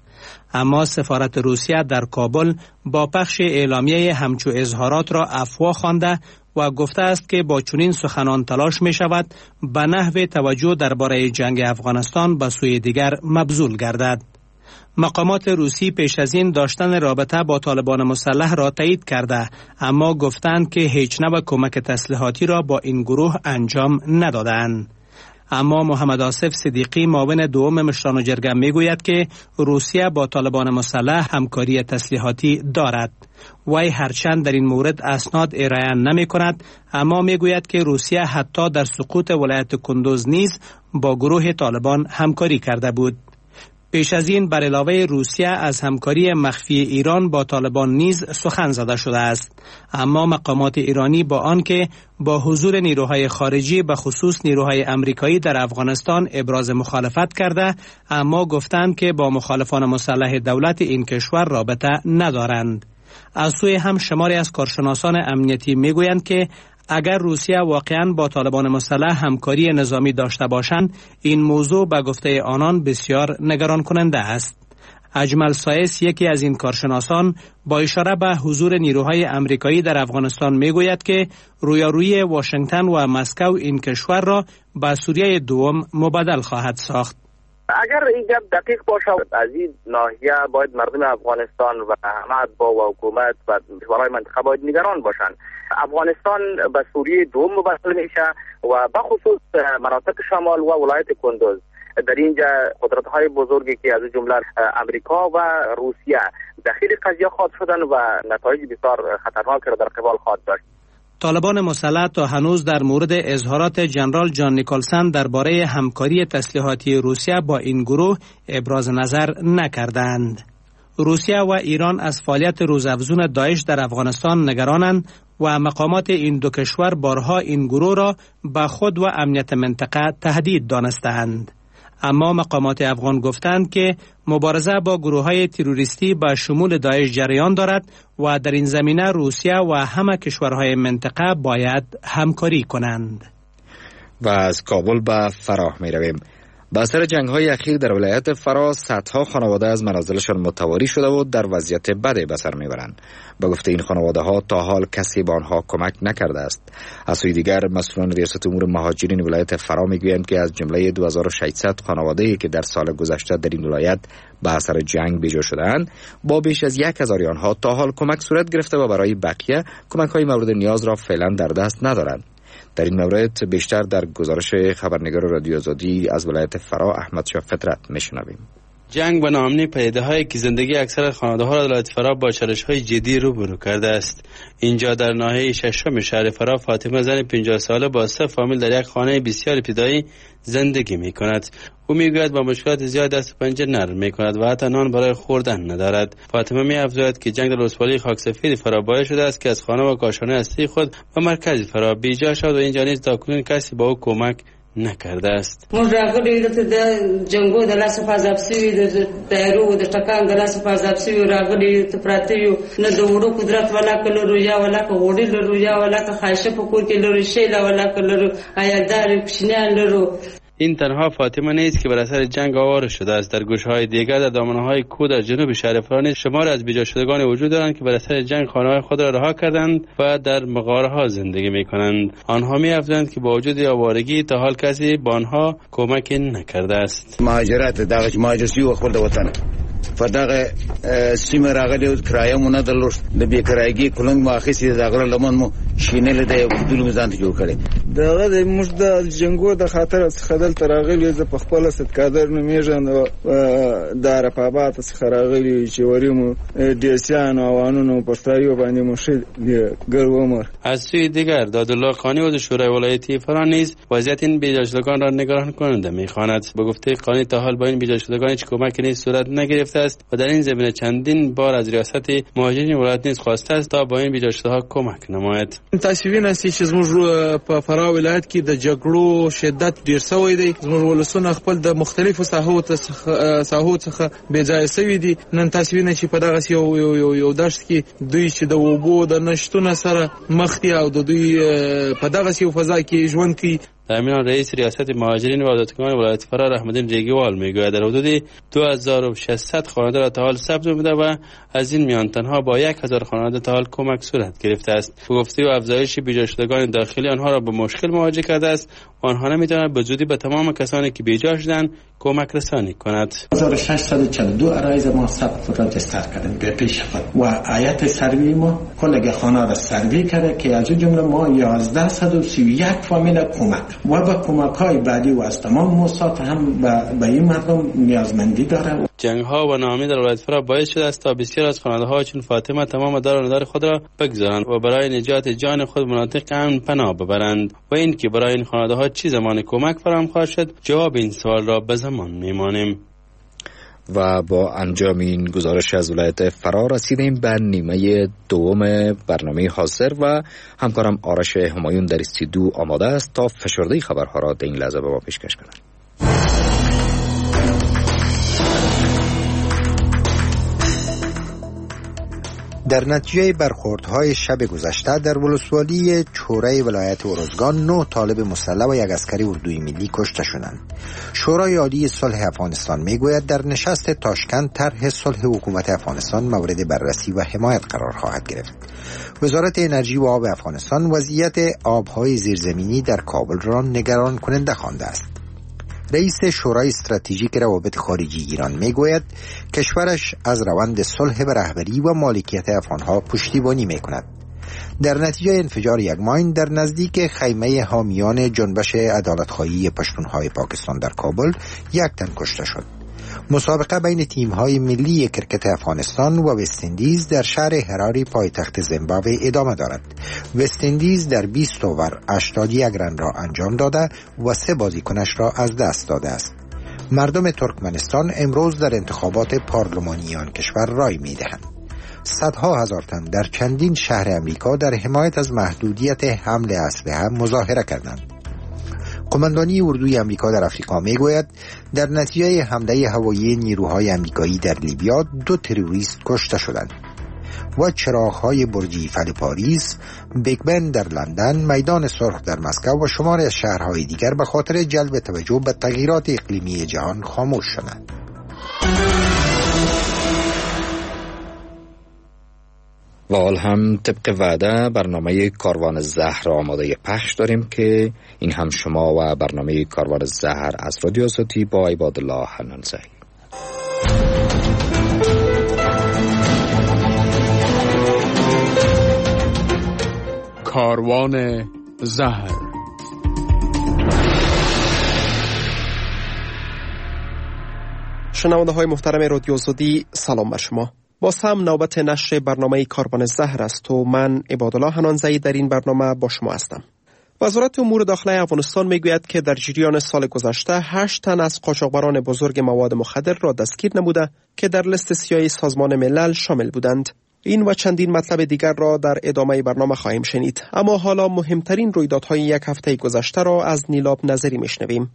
اما سفارت روسیه در کابل با پخش اعلامیه همچو اظهارات را افواه خوانده و گفته است که با چنین سخنان تلاش می شود به نحو توجه درباره جنگ افغانستان به سوی دیگر مبذول گردد. مقامات روسی پیش از این داشتن رابطه با طالبان مسلح را تایید کرده، اما گفتند که هیچ نوع کمک تسلیحاتی را با این گروه انجام ندادند. اما محمد آصف صدیقی معاون دوم مشران جرگه می گوید که روسیه با طالبان مسلح همکاری تسلیحاتی دارد. وی هرچند در این مورد اسناد ارائه نمی کند، اما می گوید که روسیه حتی در سقوط ولایت کندوز نیز با گروه طالبان همکاری کرده بود. پیش از این بر علاوه روسیه از همکاری مخفی ایران با طالبان نیز سخن زده شده است، اما مقامات ایرانی با آنکه با حضور نیروهای خارجی به خصوص نیروهای امریکایی در افغانستان ابراز مخالفت کرده، اما گفتند که با مخالفان مسلح دولت این کشور رابطه ندارند. از سوی هم شماری از کارشناسان امنیتی میگویند که اگر روسیه واقعاً با طالبان مسلح همکاری نظامی داشته باشند، این موضوع به گفته آنان بسیار نگران کننده است. اجمل سایس، یکی از این کارشناسان، با اشاره به حضور نیروهای امریکایی در افغانستان میگوید که رویارویی واشنگتن و مسکو این کشور را به سوریه دوم مبادل خواهد ساخت. اگر این گپ دقیق باشه، از این ناحیه باید مردم افغانستان و همه با و حکومت و کشورهای منطقه باید نگران باشند. افغانستان به سوریه دوم مبادل میشه و به خصوص مناطق شمال و ولایت کندوز. در اینجا قدرت‌های بزرگی که از جمله امریکا و روسیه داخل قضیه خواهد شدن و نتایج بسیار خطرناک را در قبال خواهد داشت. طالبان مسلح تا هنوز در مورد اظهارات جنرال جان نیکلسن درباره همکاری تسلیحاتی روسیه با این گروه ابراز نظر نکردند. روسیه و ایران از فعالیت روزافزون داعش در افغانستان نگرانند و مقامات این دو کشور بارها این گروه را به خود و امنیت منطقه تهدید دانستند. اما مقامات افغان گفتند که مبارزه با گروه‌های تروریستی به شمول داعش جریان دارد و در این زمینه روسیه و همه کشورهای منطقه باید همکاری کنند. و از کابل به فراه می رویم. با اثر جنگ‌های اخیر در ولایت فراه صدها خانواده از منازلشان متواری شده و در وضعیت بدی به سر میبرند. به گفته این خانواده ها تا حال کسی به آنها کمک نکرده است. از سوی دیگر مسئولان ریاست امور مهاجرین ولایت فراه میگویند که از جمله دو هزار و ششصد خانواده‌ای که در سال گذشته در این ولایت به اثر جنگ بیجا شده‌اند، با بیش از یک هزار آنها تا حال کمک صورت گرفته و برای بقیه کمک‌های مورد نیاز را فعلا در دست ندارند. در این مورد بیشتر در گزارش خبرنگار رادیو آزادی از ولایت فراه احمد شاه فطرت میشنویم. جنگ و ناامنی پدیده‌هایی که زندگی اکثر خانواده‌ها را در ولایت فراه با چالش‌های جدی روبرو کرده است. اینجا در ناحیه ششم شهر فراه فاطمه زن پنجاه ساله با سه فامیل در یک خانه بسیار ابتدایی زندگی می‌کند. او میگوید با مشکلات زیاد دست و پنجه نرم می‌کند و حتی نان برای خوردن ندارد. فاطمه می‌افزاید که جنگ در ولسوالی خاکسفید فراه باعث شده است که از خانه و کاشانه اصلی خود به مرکز فراه بیجا شود و اینجا نیز تاکنون کسی با او کمک نکرده است. موږ راغلي د جنگو د لاس په عذاب سوي د دایرو د ټکان د لاس په عذاب سوي راغلي ته پراته یو نه د وړو قدرت ولا کلو یا ولا وړي لرو یا ولا خاشه په کور کې لرو شي لا ولا کلو عیالدار کوچنیان لرو. این تنها فاطمه نیست که بر اثر جنگ آواره شده است. در گوشه‌های دیگر در دامنه‌های کوه در جنوب شهر فراه نیز شمار از بیجا شدگان وجود دارند که بر اثر جنگ خانه‌های خود را رها کردند و در مغاره‌ها زندگی می‌کنند. آنها می‌افزایند که با وجود آوارگی تا حال کسی به آنها کمک نکرده است. مهاجرت دغه مهاجرسي و خپل وطن فدغه سیمه راغلی کرایه مونږ درلوست د بیکرایګي کولنګ ماخصي دغه لمن مو شینل د عبدل مزان ته جوړ کړي دغه د موږ د جنگو د خاطر څخه دلته راغلی ز په خپل ست قادر نمیږم د رپابات څخه راغلی چې وریم دیسیان او قانون پښتایو باندې مشید ګرومر. از سوی دیگر دادالله خانی و شورای ولایتی فراه نیز وضعیت این بیجا شدگان را نگران کننده می‌خواند. به گفته قانی تا حال با این بیجا شدگان هیچ کمکی نیز صورت نگرفته است و در این زمینه چندین بار از ریاست مهاجرین ولایت نیز خواسته است تا با این بیجا شده‌ها کمک نماید. تاسو وینئ چې زموږ په فراه ولایت کې د جګړو شدت ډیر شوی دی. زموږ ولسونه خپل د مختلفو ساحو څخه ساحو څخه بې ځای شوي دي. نن تاسو وینئ چې په دغه یو یو یو دشت کې دوی چې د اوبو د نشټونه سره مخ دي او د دوی په دغه یو فضا کې ژوند کوي. در میان رئیس ریاست مهاجرین و عودتگان ولایت فرا رحمدین ریگیوال میگوید در حدود دو هزار و ششصد خانواده را تا حال ثبت نموده و از این میان تنها با یک هزار خانواده تا حال کمک صورت گرفته است. به گفته او افزایش بیجا شدگان داخلی آنها را به مشکل مواجه کرده است و آنها نمی‌توانند به زودی به تمام کسانی که بیجا شدند کمک رسانی کند. هزار و ششصد و چهل و دو ارایز ما ثبت راجستر کردیم به پیش خود و آیت سروی ما کل خانه را سروی کرده که از اون جمله ما یازده صد و سی و یک فامیل کمک و با کمک‌های بعدی و از تمام موسسات هم به این مردم نیازمندی داره. جنگ‌ها و ناامنی در ولایت فرا باعث شده است تا بسیار از خانواده‌ها چون فاطمه تمام دار و ندار خود را بگذارند و برای نجات جان خود مناطق امن پناه ببرند و این که برای این خانواده‌ها چه زمان کمک فراهم خواهد شد جواب این سوال را به زمان می‌مانیم. و با انجام این گزارش از ولایت فرا رسیدیم به نیمه دوم برنامه حاضر و همکارم آرش همایون در استودیو آماده است تا فشرده خبرها را در این لحظه به ما پیشکش کند. در نتیجه برخوردهای شب گذشته در ولسوالی چوره ولایت ارزگان نه طالب مسلح و یک عسکری اردوی ملی کشته شدند. شورای عالی صلح افغانستان میگوید در نشست تاشکند طرح صلح حکومت افغانستان مورد بررسی و حمایت قرار خواهد گرفت. وزارت انرژی و آب افغانستان وضعیت آبهای زیرزمینی در کابل را نگران کننده خوانده است. رئیس شورای استراتژیک روابط خارجی ایران میگوید کشورش از روند صلح به رهبری و مالکیت افغانها پشتیبانی میکند. در نتیجه انفجار یک ماین در نزدیک خیمه حامیان جنبش عدالتخواهی پشتونهای پاکستان در کابل یک تن کشته شد. مسابقه بین تیم‌های ملی کرکت افغانستان و وست اندیز در شهر هراری پایتخت زیمبابوه ادامه دارد. وست اندیز در بیست اوور هشتاد و یک رن را انجام داده و سه بازیکنش را از دست داده است. مردم ترکمنستان امروز در انتخابات پارلمانی آن کشور رای می‌دهند. صدها هزار تن در چندین شهر امریکا در حمایت از محدودیت حمل اسلحه مظاهره کردند. قماندانی اردوی امریکا در افریقا میگوید در نتیجه حمله هوایی نیروهای امریکایی در لیبیا دو تروریست کشته شدند. و چراغ‌های برج ایفل پاریس، بیگ بن در لندن، میدان سرخ در مسکو و شماری از شهرهای دیگر به خاطر جلب توجه به تغییرات اقلیمی جهان خاموش شدند. و حال هم طبق وعده برنامه کاروان زهر آماده پخش داریم که این هم شما و برنامه کاروان زهر از رادیو آزادی با عبادالله حنانزایی. کاروان زهر. شنونده های محترم رادیو آزادی، سلام بر شما. با سم نوبت نشر برنامه کاروان زهر است و من عبادالله حنانزایی در این برنامه با شما هستم. وزارت امور داخلی افغانستان میگوید که در جریان سال گذشته هشت تن از قاچاقبران بزرگ مواد مخدر را دستگیر نموده که در لیست سیاه سازمان ملل شامل بودند. این و چندین مطلب دیگر را در ادامه برنامه خواهیم شنید، اما حالا مهمترین رویدادهای یک هفته گذشته را از نیلاب نظری میشنویم.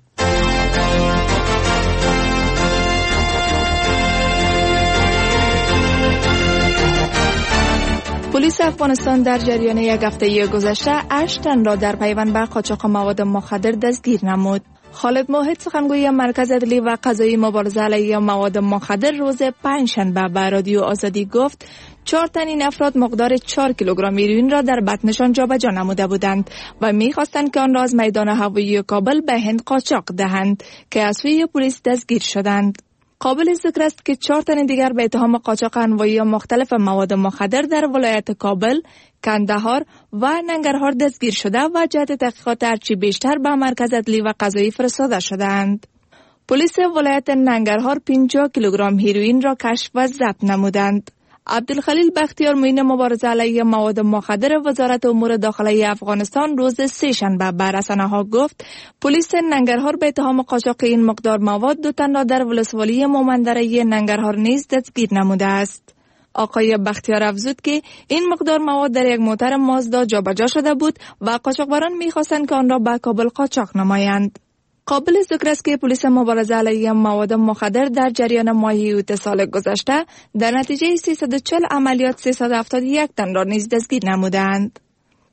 پلیس افغانستان در جریان یک هفته گذشته هشت تن را در پیوند به قاچاق مواد مخدر دستگیر نمود. خالد موحد سخنگوی مرکز عدلی و قضایی مبارزه علیه مواد مخدر روز پنجشنبه به رادیو آزادی گفت چهار تن این افراد مقدار چهار کیلوگرم هیروئین را در بطنشان جابجا نموده بودند و می‌خواستند که آن را از میدان هوایی کابل به هند قاچاق دهند که از سوی پلیس دستگیر شدند. قابل ذکر است که چهار تن دیگر به اتهام قاچاق انواعی مختلف مواد مخدر در ولایت کابل، کندهار و ننگرهار دستگیر شده و جهت تحقیقات هرچی بیشتر به مرکز عدلی و قضایی فرستاده شدند. پلیس ولایت ننگرهار پنجاه کیلوگرم هیروئین را کشف و ضبط نمودند. عبدالخلیل بختیار معین مبارزه علیه مواد مخدر وزارت امور داخلی افغانستان روز سه‌شنبه به رسانه‌ها گفت پلیس ننگرهار به اتهام قاچاق این مقدار مواد دو تن را در ولسوالی مومندره ننگرهار نیز دستگیر نموده است. آقای بختیار افزود که این مقدار مواد در یک موتر مازدا جابجا شده بود و قاچاقبران می‌خواستند که آن را به کابل قاچاق نمایند. قابل ذکر است که پلیس مبارزه علیه مواد مخدر در جریان ماه اوت سال گذشته در نتیجه سیصد و چهل عملیات سیصد و هفتاد و یک تن را نیز دستگیر نمودند.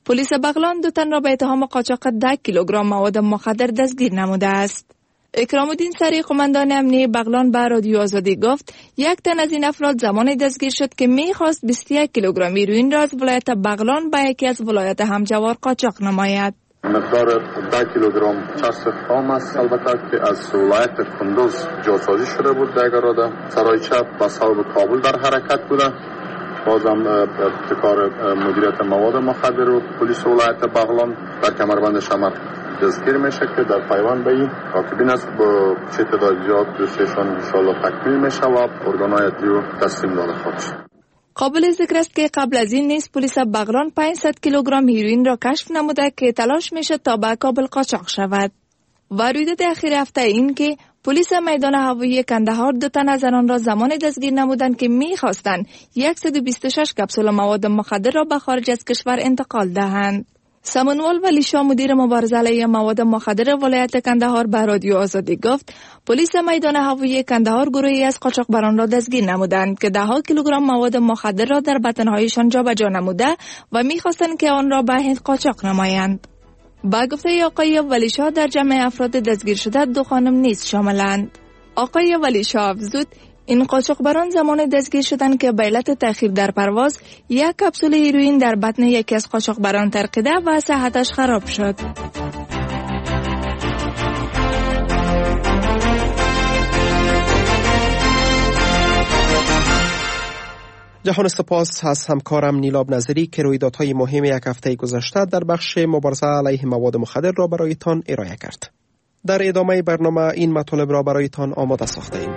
پلیس بغلان دو تن را به اتهام قاچاق ده کیلوگرم مواد مخدر دستگیر نموده است. اکرام الدین سری قماندان امنیه بغلان به رادیو آزادی گفت یک تن از این افراد زمانی دستگیر شد که می‌خواست بیست و یک کیلوگرم هیروئین را از ولایت بغلان به یکی از ولایت همجوار قاچاق نماید. مقدار ده کیلوگرم چسب خام است البته که از ولایت کندوز جاسازی شده بود در اراده سرای چپ و صوب کابل در حرکت بوده. بازم ابتکار مدیریت مواد مخدر و پلیس ولایت بغلان در کمربند شمر دستگیر میشه که در پیوند به این راکبین است با چه تعداد زیاد دوستشان انشاءالله تکمیل میشه و ارگانهای عدلی تسلیم داده خواهد شد. قابل ذکر است که قبل از این نیز پلیس بغلان پانصد کیلوگرم هیروئین را کشف نموده که تلاش میشه تا به کابل قاچاق شود. و رویداد اخیر هفته این که پلیس میدان هوایی کندهار دو تن از آنان را زمان دستگیر نمودند که می‌خواستند صد و بیست و شش کپسول مواد مخدر را به خارج از کشور انتقال دهند. سمنوال ولی شاه مدیر مبارزه علیه مواد مخدر ولایت کندهار به رادیو آزادی گفت پلیس میدان هوایی کندهار گروهی از قاچاقبران را دستگیر نمودند که ده ها کیلوگرم مواد مخدر را در بطن‌هایشان جابجا نموده و می‌خواستند که آن را به هند قاچاق نمایند. با گفته آقای ولی شاه در جمع افراد دستگیر شده دو خانم نیز شاملند. آقای ولی شاه افزود این قاچاقبران زمان دستگیر شدند که به علت تأخیر در پرواز یک کپسول هیروئین در بطن یکی از قاچاقبران ترکیده و صحتش خراب شد. جهان سپاس از همکارم نیلاب نظری که رویدادهای مهم یک هفته گذشته در بخش مبارزه علیه مواد مخدر را برایتان ارائه کرد. در ادامه برنامه این مطالب را برایتان آماده ساخته ایم.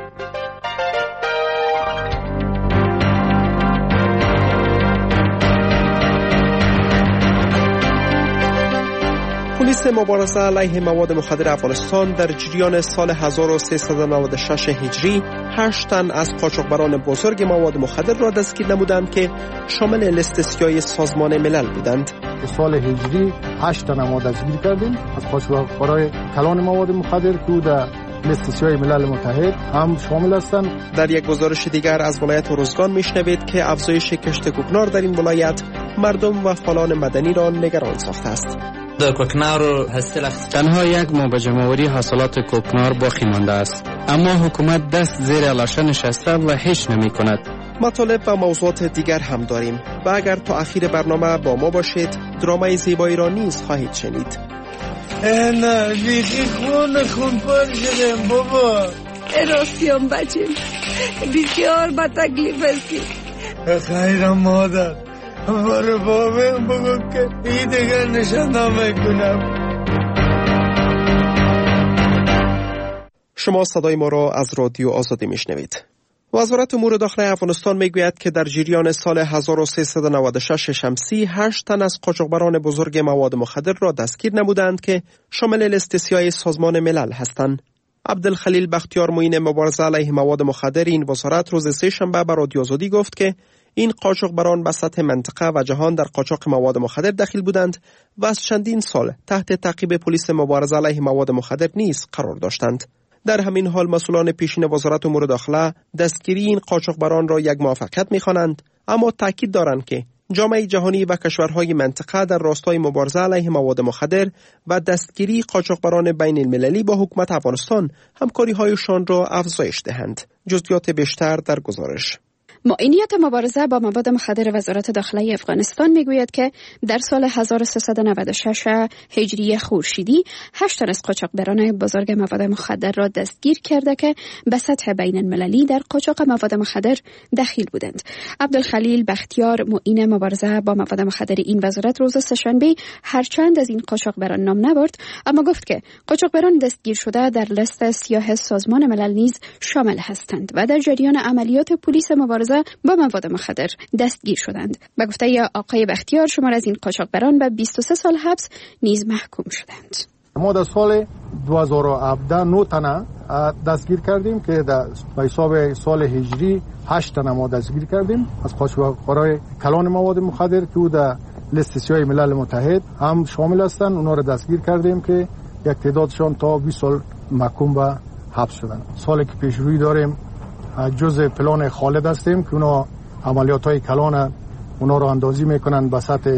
پلیس مبارزه علیه مواد مخدر افغانستان در جریان سال هزار و سیصد و نود و شش هجری هشت تن از قاچاقبران بزرگ مواد مخدر را دستگیر نمودند که شامل لیست سیاه سازمان ملل بودند. سال هجری هشت تن ما دستگیر کردیم از قاچاقبرای کلان مواد مخدر که در لیست سیاه ملل متحد هم شامل هستند. در یک گزارش دیگر از ولایت روزگان میشنوید که افزایش کشت کوکنار در این ولایت مردم و فعالان مدنی را نگران ساخته است. در کوکنار حاصل تنها یک ماه به جمع‌آوری حاصلات کوکنار باقی مانده است، اما حکومت دست زیر لاشه نشسته و هیچ نمی کند. مطالب و موضوعات دیگر هم داریم و اگر تا آخر برنامه با ما باشید درامای زیبایی را نیز خواهید شنید. نه بیخی خون خون پر شدم بابا. راستیم بچیم بسیار با تکلیف هستی. خیر مادر برو بابم بگو که ای دیگر نشانه کنم. شما صدای ما را از رادیو آزادی میشنوید. وزارت امور داخلی افغانستان میگوید که در جریان سال هزار و سیصد و نود و شش شمسی هشت تن از قاچاقبران بزرگ مواد مخدر را دستگیر نمودند که شامل لیست سیاه سازمان ملل هستند. عبدالخلیل بختیار معین مبارزه علیه مواد مخدر این وزارت روز سه شنبه به رادیو آزادی گفت که این قاچاقبران به سطح منطقه و جهان در قاچاق مواد مخدر دخیل بودند و از چندین سال تحت تعقیب پلیس مبارزه علیه مواد مخدر نیز قرار داشتند. در همین حال مسئولان پیشین وزارت امور داخله دستگیری این قاچاقبران را یک موفقیت می‌خوانند، اما تاکید دارند که جامعه جهانی و کشورهای منطقه در راستای مبارزه علیه مواد مخدر و دستگیری قاچاقبران بین المللی با حکومت افغانستان همکاری‌هایشان را افزایش دهند. جزئیات بیشتر در گزارش. معینیت مبارزه با مواد مخدر وزارت داخلی افغانستان میگوید که در سال هزار و سیصد و نود و شش هجری خورشیدی هشت تن از قاچاقبران بزرگ مواد مخدر را دستگیر کرده که به سطح بین المللی در قاچاق مواد مخدر دخیل بودند. عبدالخلیل بختیار معین مبارزه با مواد مخدر این وزارت روز سه‌شنبه هرچند از این قاچاقبران نام نبرد، اما گفت که قاچاقبران دستگیر شده در لیست سیاه سازمان ملل نیز شامل هستند و در جریان عملیات پلیس مبارزه با مواد مخدر دستگیر شدند. به گفته آقای بختیار شمار از این قاچاقبران به بیست و سه سال حبس نیز محکوم شدند. ما در سال دو هزار و هفده نه تنه دستگیر کردیم که در حساب سال هجری هشت تنه ما دستگیر کردیم از قاچاقبرای کلان مواد مخدر که در لیست سیاه ملل متحد هم شامل هستند. اونا را دستگیر کردیم که یک تعدادشان تا بیست سال محکوم به حبس شدند. سالی که پیش روی داریم جزء پلان خالد هستیم که اونا عملیات های کلان اونا رو اندازی میکنن به سطح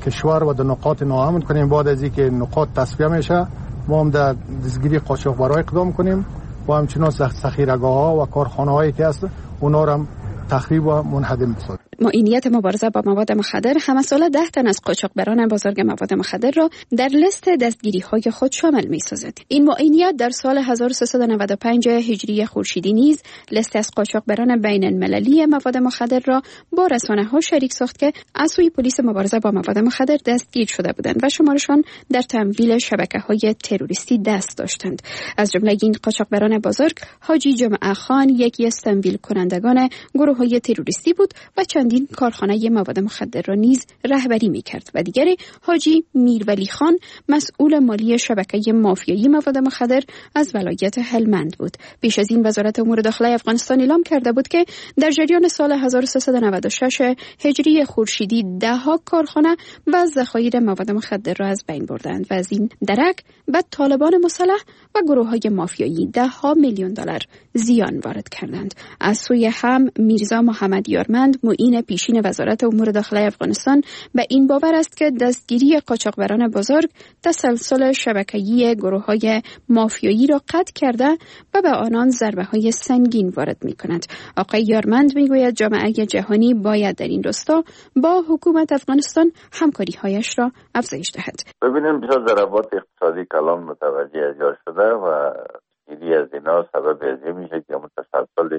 کشور و در نقاط ناامن کنیم. بعد از اینکه نقاط تصفیه میشه ما هم در دستگیری قاچاقبرا اقدام کنیم و همچنین ذخیره‌گاه‌ها و کارخانه‌هایی که هست اونا رو هم تخریب و منهدم بسازیم. معینیت مبارزه با مواد مخدر همساله ده تن از قاچاقبران بازار مواد مخدر را در لیست دستگیری های خود شامل می سازد. این معینیت در سال هزار و سیصد و نود و پنج هجری خورشیدی نیز لیست از قاچاقبران بین المللی مواد مخدر را با رسانه ها شریک ساخت که از سوی پلیس مبارزه با مواد مخدر دستگیر شده بودند و شمارشان در تمویل شبکه های تروریستی دست داشتند. از جمله این قاچاقبران بزرگ حاجی جمعه خان یکی از تمویل کنندگان گروه های تروریستی بود و چندین کارخانه مواد مخدر را نیز رهبری می‌کرد و دیگری حاجی میرولی خان مسئول مالی شبکه مافیایی مواد مخدر از ولایت هلمند بود. پیش از این وزارت امور داخله افغانستان اعلام کرده بود که در جریان سال هزار و سیصد و نود و شش هجری خورشیدی ده ها کارخانه و ذخایر مواد مخدر را از بین بردند و از این درک به طالبان مسلح و گروه‌های مافیایی ده ها میلیون دلار زیان وارد کردند. از سوی هم میرزا محمد یارمند معین پیشین وزارت امور داخله افغانستان به این باور است که دستگیری قاچاقبران بزرگ تسلسل شبکه‌ای گروه‌های مافیایی را قطع کرده و به آنان ضربه‌های سنگین وارد می‌کند. آقای یارمند می‌گوید جامعه جهانی باید در این راستا با حکومت افغانستان همکاری‌هایش را افزایش دهد. ببینیم بسیار ضربات اقتصادی کلان متوجه از شده و گیری از اینا سبب از این میشه که متسلسل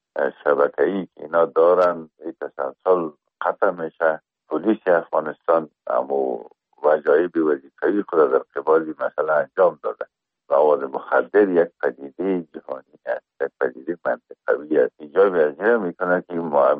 شبکه‌ای که اینا دارن این تسلسل قطع میشه. پلیس افغانستان امو وظایف وظیفه‌ای خود در قبال مثلا انجام داده. مواد مخدر یک پدیده جهانی است، یک پدیده منطقوی است. ایجاب از میکنه که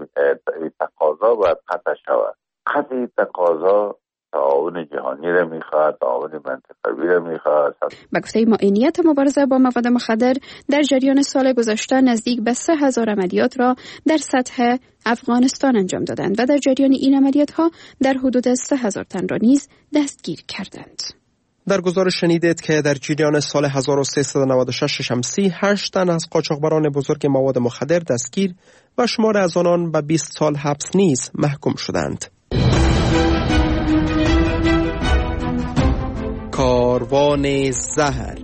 این تقاضا باید قطع شود. قطع تقاضا تعاون جهانی را میخواد، تعاون منطقوی را میخواد. به گفته معینیت مبارزه با مواد مخدر در جریان سال گذشته نزدیک به سه هزار عملیات را در سطح افغانستان انجام دادند و در جریان این عملیات ها در حدود سه هزار تن را نیز دستگیر کردند. در گزارش شنیدید که در جریان سال هزار و سیصد و نود و شش شمسی هشت تن از قاچاقبران بزرگ مواد مخدر دستگیر و شمار از آنان به بیست سال حبس نیز محکوم شدند. کاروان زهر.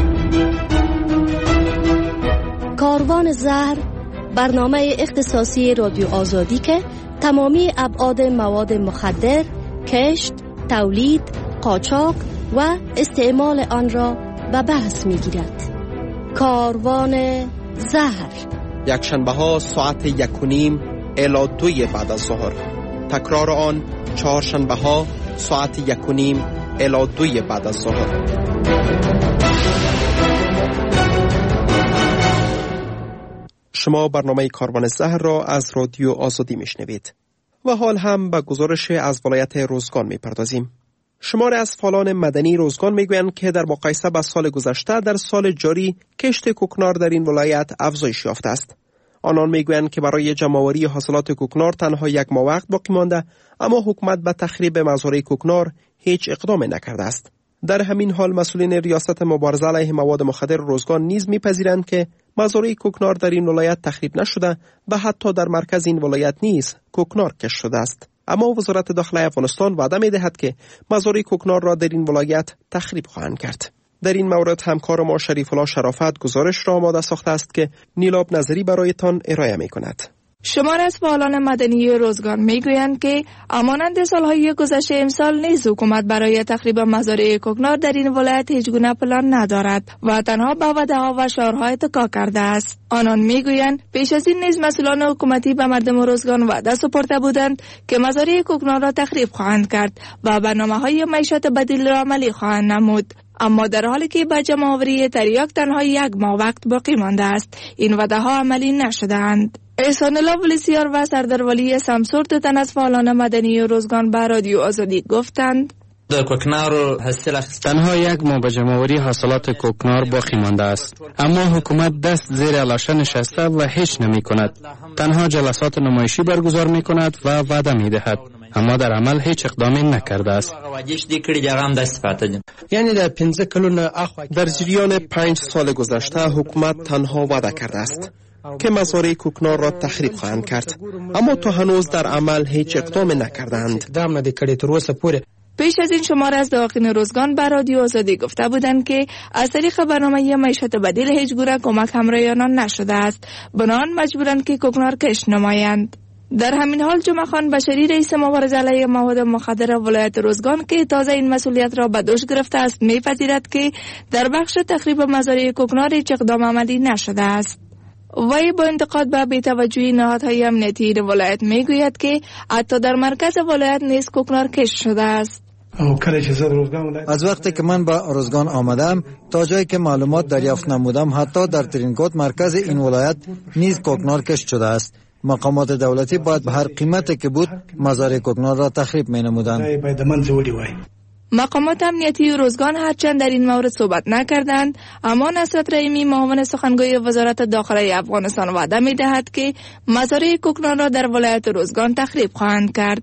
کاروان زهر برنامه اختصاصی رادیو آزادی که تمامی ابعاد مواد مخدر، کشت، تولید، قاچاق و استعمال آن را به بحث می‌گیرد. کاروان زهر یک شنبه ها ساعت یک و نیم الی دوی بعد از ظهر. تکرار آن چهار شنبه ها ساعت یک و نیم الی دوی بعد از ظهر. شما برنامه کاروان زهر را از رادیو آزادی میشنوید و حال هم به گزارش از ولایت روزگان میپردازیم. شمار از فعالان مدنی روزگان میگویند که در مقایسه با سال گذشته در سال جاری کشت کوکنار در این ولایت افزایش یافته است. آنان میگویند که برای جمع‌آوری حاصلات کوکنار تنها یک ماه وقت باقی مانده، اما حکومت به تخریب مزارع کوکنار هیچ اقدامی نکرده است. در همین حال مسئولین ریاست مبارزه علیه مواد مخدر روزگان نیز میپذیرند که مزارع کوکنار در این ولایت تخریب نشده و حتی در مرکز این ولایت نیز کوکنار کشت شده است. اما وزارت داخله افغانستان وعده می‌دهد که مزارع کوکنار را در این ولایت تخریب خواهند کرد. در این مورد همکار ما شریف الله شرافت گزارش را آماده ساخته است که نیلاب نظری برایتان ارائه می‌کند. شمار از فعالان مدنی روزگان میگویند که همانند سالهای گذشته امسال نیز حکومت برای تخریب مزارع کوکنار در این ولایت هیچ گونه پلان ندارد و تنها به وعده‌ها و شعارها اتکا کرده است. آنان میگویند پیش از این نیز مسئولان حکومتی به مردم روزگان وعده سپرده بودند که مزارع کوکنار را تخریب خواهند کرد و برنامه‌های معیشت بدیل را عملی خواهند نمود. اما در حالی که به جمع‌آوری تریاک تنها یک ماه وقت باقی مانده است، این وعده‌ها عملی نشده‌اند. احسان الله ولیسیار و سردار ولی سمسور دو تن از فعالان مدنی روزگان به رادیو آزادی گفتند در کوکنار تنها یک ماه به جمع‌آوری حاصلات کوکنار باقی مانده است، اما حکومت دست زیر لاشه نشسته و هیچ نمی کند. تنها جلسات نمایشی برگزار می کند و وعده می دهد، اما در عمل هیچ اقدامی نکرده است. یعنی در پنځه کلونه در جریان پنج سال گذشته حکومت تنها وعده کرده است. که مزارع کوکنار را تخریب خواهند کرد، اما تا هنوز در عمل هیچ اقدام نکردند. پیش از این شمار از دواقین روزگان به رادیو آزادی گفته بودند که از طریق برنامه معیشت بدیل هیچ گونه کمک همراه آنان نشده است، بنابراین مجبورند که کوکنار کشت نمایند. در همین حال جمعه خان بشری رئیس مبارزه علیه مواد مخدر ولایت روزگان که تازه این مسئولیت را به دوش گرفته است می‌پذیرد که در بخش تخریب مزارع کوکنار هیچ اقدام عملی نشده است. وی با انتقاد به بی‌توجهی نهادهای امنیتی ولایت میگوید که حتی در مرکز ولایت نیز کوکنار کشت شده است. از وقتی که من به روزگان آمدم تا جایی که معلومات دریافت نمودم، حتی در ترینکوت مرکز این ولایت نیز کوکنار کشت شده است. مقامات دولتی باید به هر قیمتی که بود مزارع کوکنار را تخریب می نمودند. مقامات امنیتی روزگان هرچند در این مورد صحبت نکردند، اما نصرت رحیمی معاون سخنگوی وزارت داخلی افغانستان وعده می دهد که مزارع کوکنار را در ولایت روزگان تخریب خواهند کرد.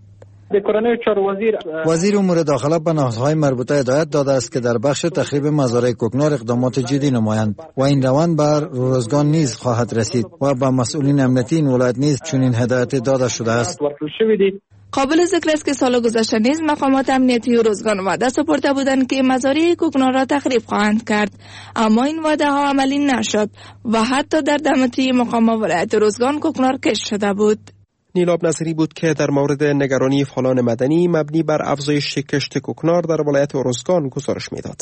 وزیر امور داخله به نهادهای مربوطه هدایت داده است که در بخش تخریب مزارع کوکنار اقدامات جدی نمایند و این روند بر روزگان نیز خواهد رسید و به مسئولین امنیتی این ولایت نیز چنین هدایت داده شده است. قابل ذکر است که سال گذشته نیز مقامات امنیتی روزگان وعده سپرده بودند که مزارع کوکنار را تخریب خواهند کرد، اما این وعده ها عملی نشد و حتی در دمتری مقام ولایت روزگان کوکنار کشت شده بود. نیلاب نظری بود که در مورد نگرانی فعالان مدنی مبنی بر افزایش کشت کوکنار در ولایت روزگان گزارش میداد.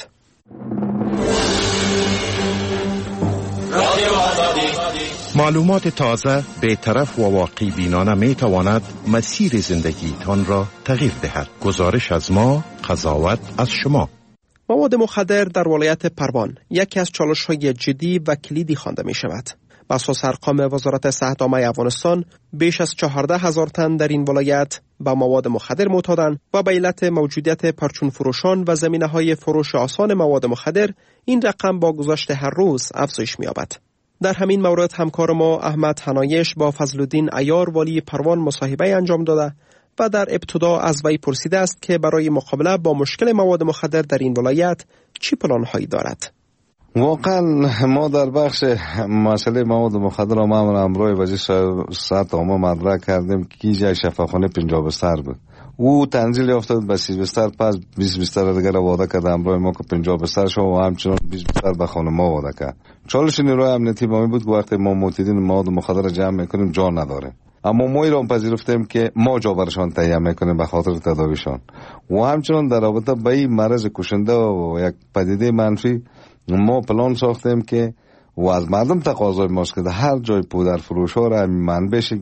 معلومات تازه، بی‌طرف و واقعی بینانه می تواند مسیر زندگی تان را تغییر دهد. گزارش از ما، قضاوت از شما. مواد مخدر در ولایت پروان یکی از چالش‌های جدی و کلیدی خوانده می شود. بر اساس ارقام وزارت صحت عامه افغانستان، بیش از چهارده هزار تن در این ولایت با مواد مخدر معتادند و به علت موجودیت پرچون فروشان و زمینه‌های فروش آسان مواد مخدر، این رقم با گذشت هر روز افزایش می‌یابد. در همین مورد همکار ما احمد حنایش با فضلالدین عیار والی پروان مصاحبه انجام داده و در ابتدا از وی پرسیده است که برای مقابله با مشکل مواد مخدر در این ولایت چی پلان‌هایی دارد. واقعا ما در بخش مسئله مواد مخدر ما امروز وزیر صحت عامه مدرک کردیم که یک شفاخانه پنجاه بستر بود. او تنزیل یافته به سی بستر، پس بیست بستر دیگر وعده کرد امروز ما که پنجاه بستر شد و همچنان بیست بستر به خانه ما وعده کرد. چالش نیروی امنیتی ما بود که وقتی ما معتادین مواد مخدر جمع میکنیم جا نداره، اما ما ایران پذیرفتیم که ما جا برشان تهیه میکنیم به خاطر تداویشان و همچنان در رابطه با این مرض کشنده و یک پدیده منفی ما پلان ساختیم که و از مردم تقاضای ماست که در هر جای پودر فروش ها را منبعش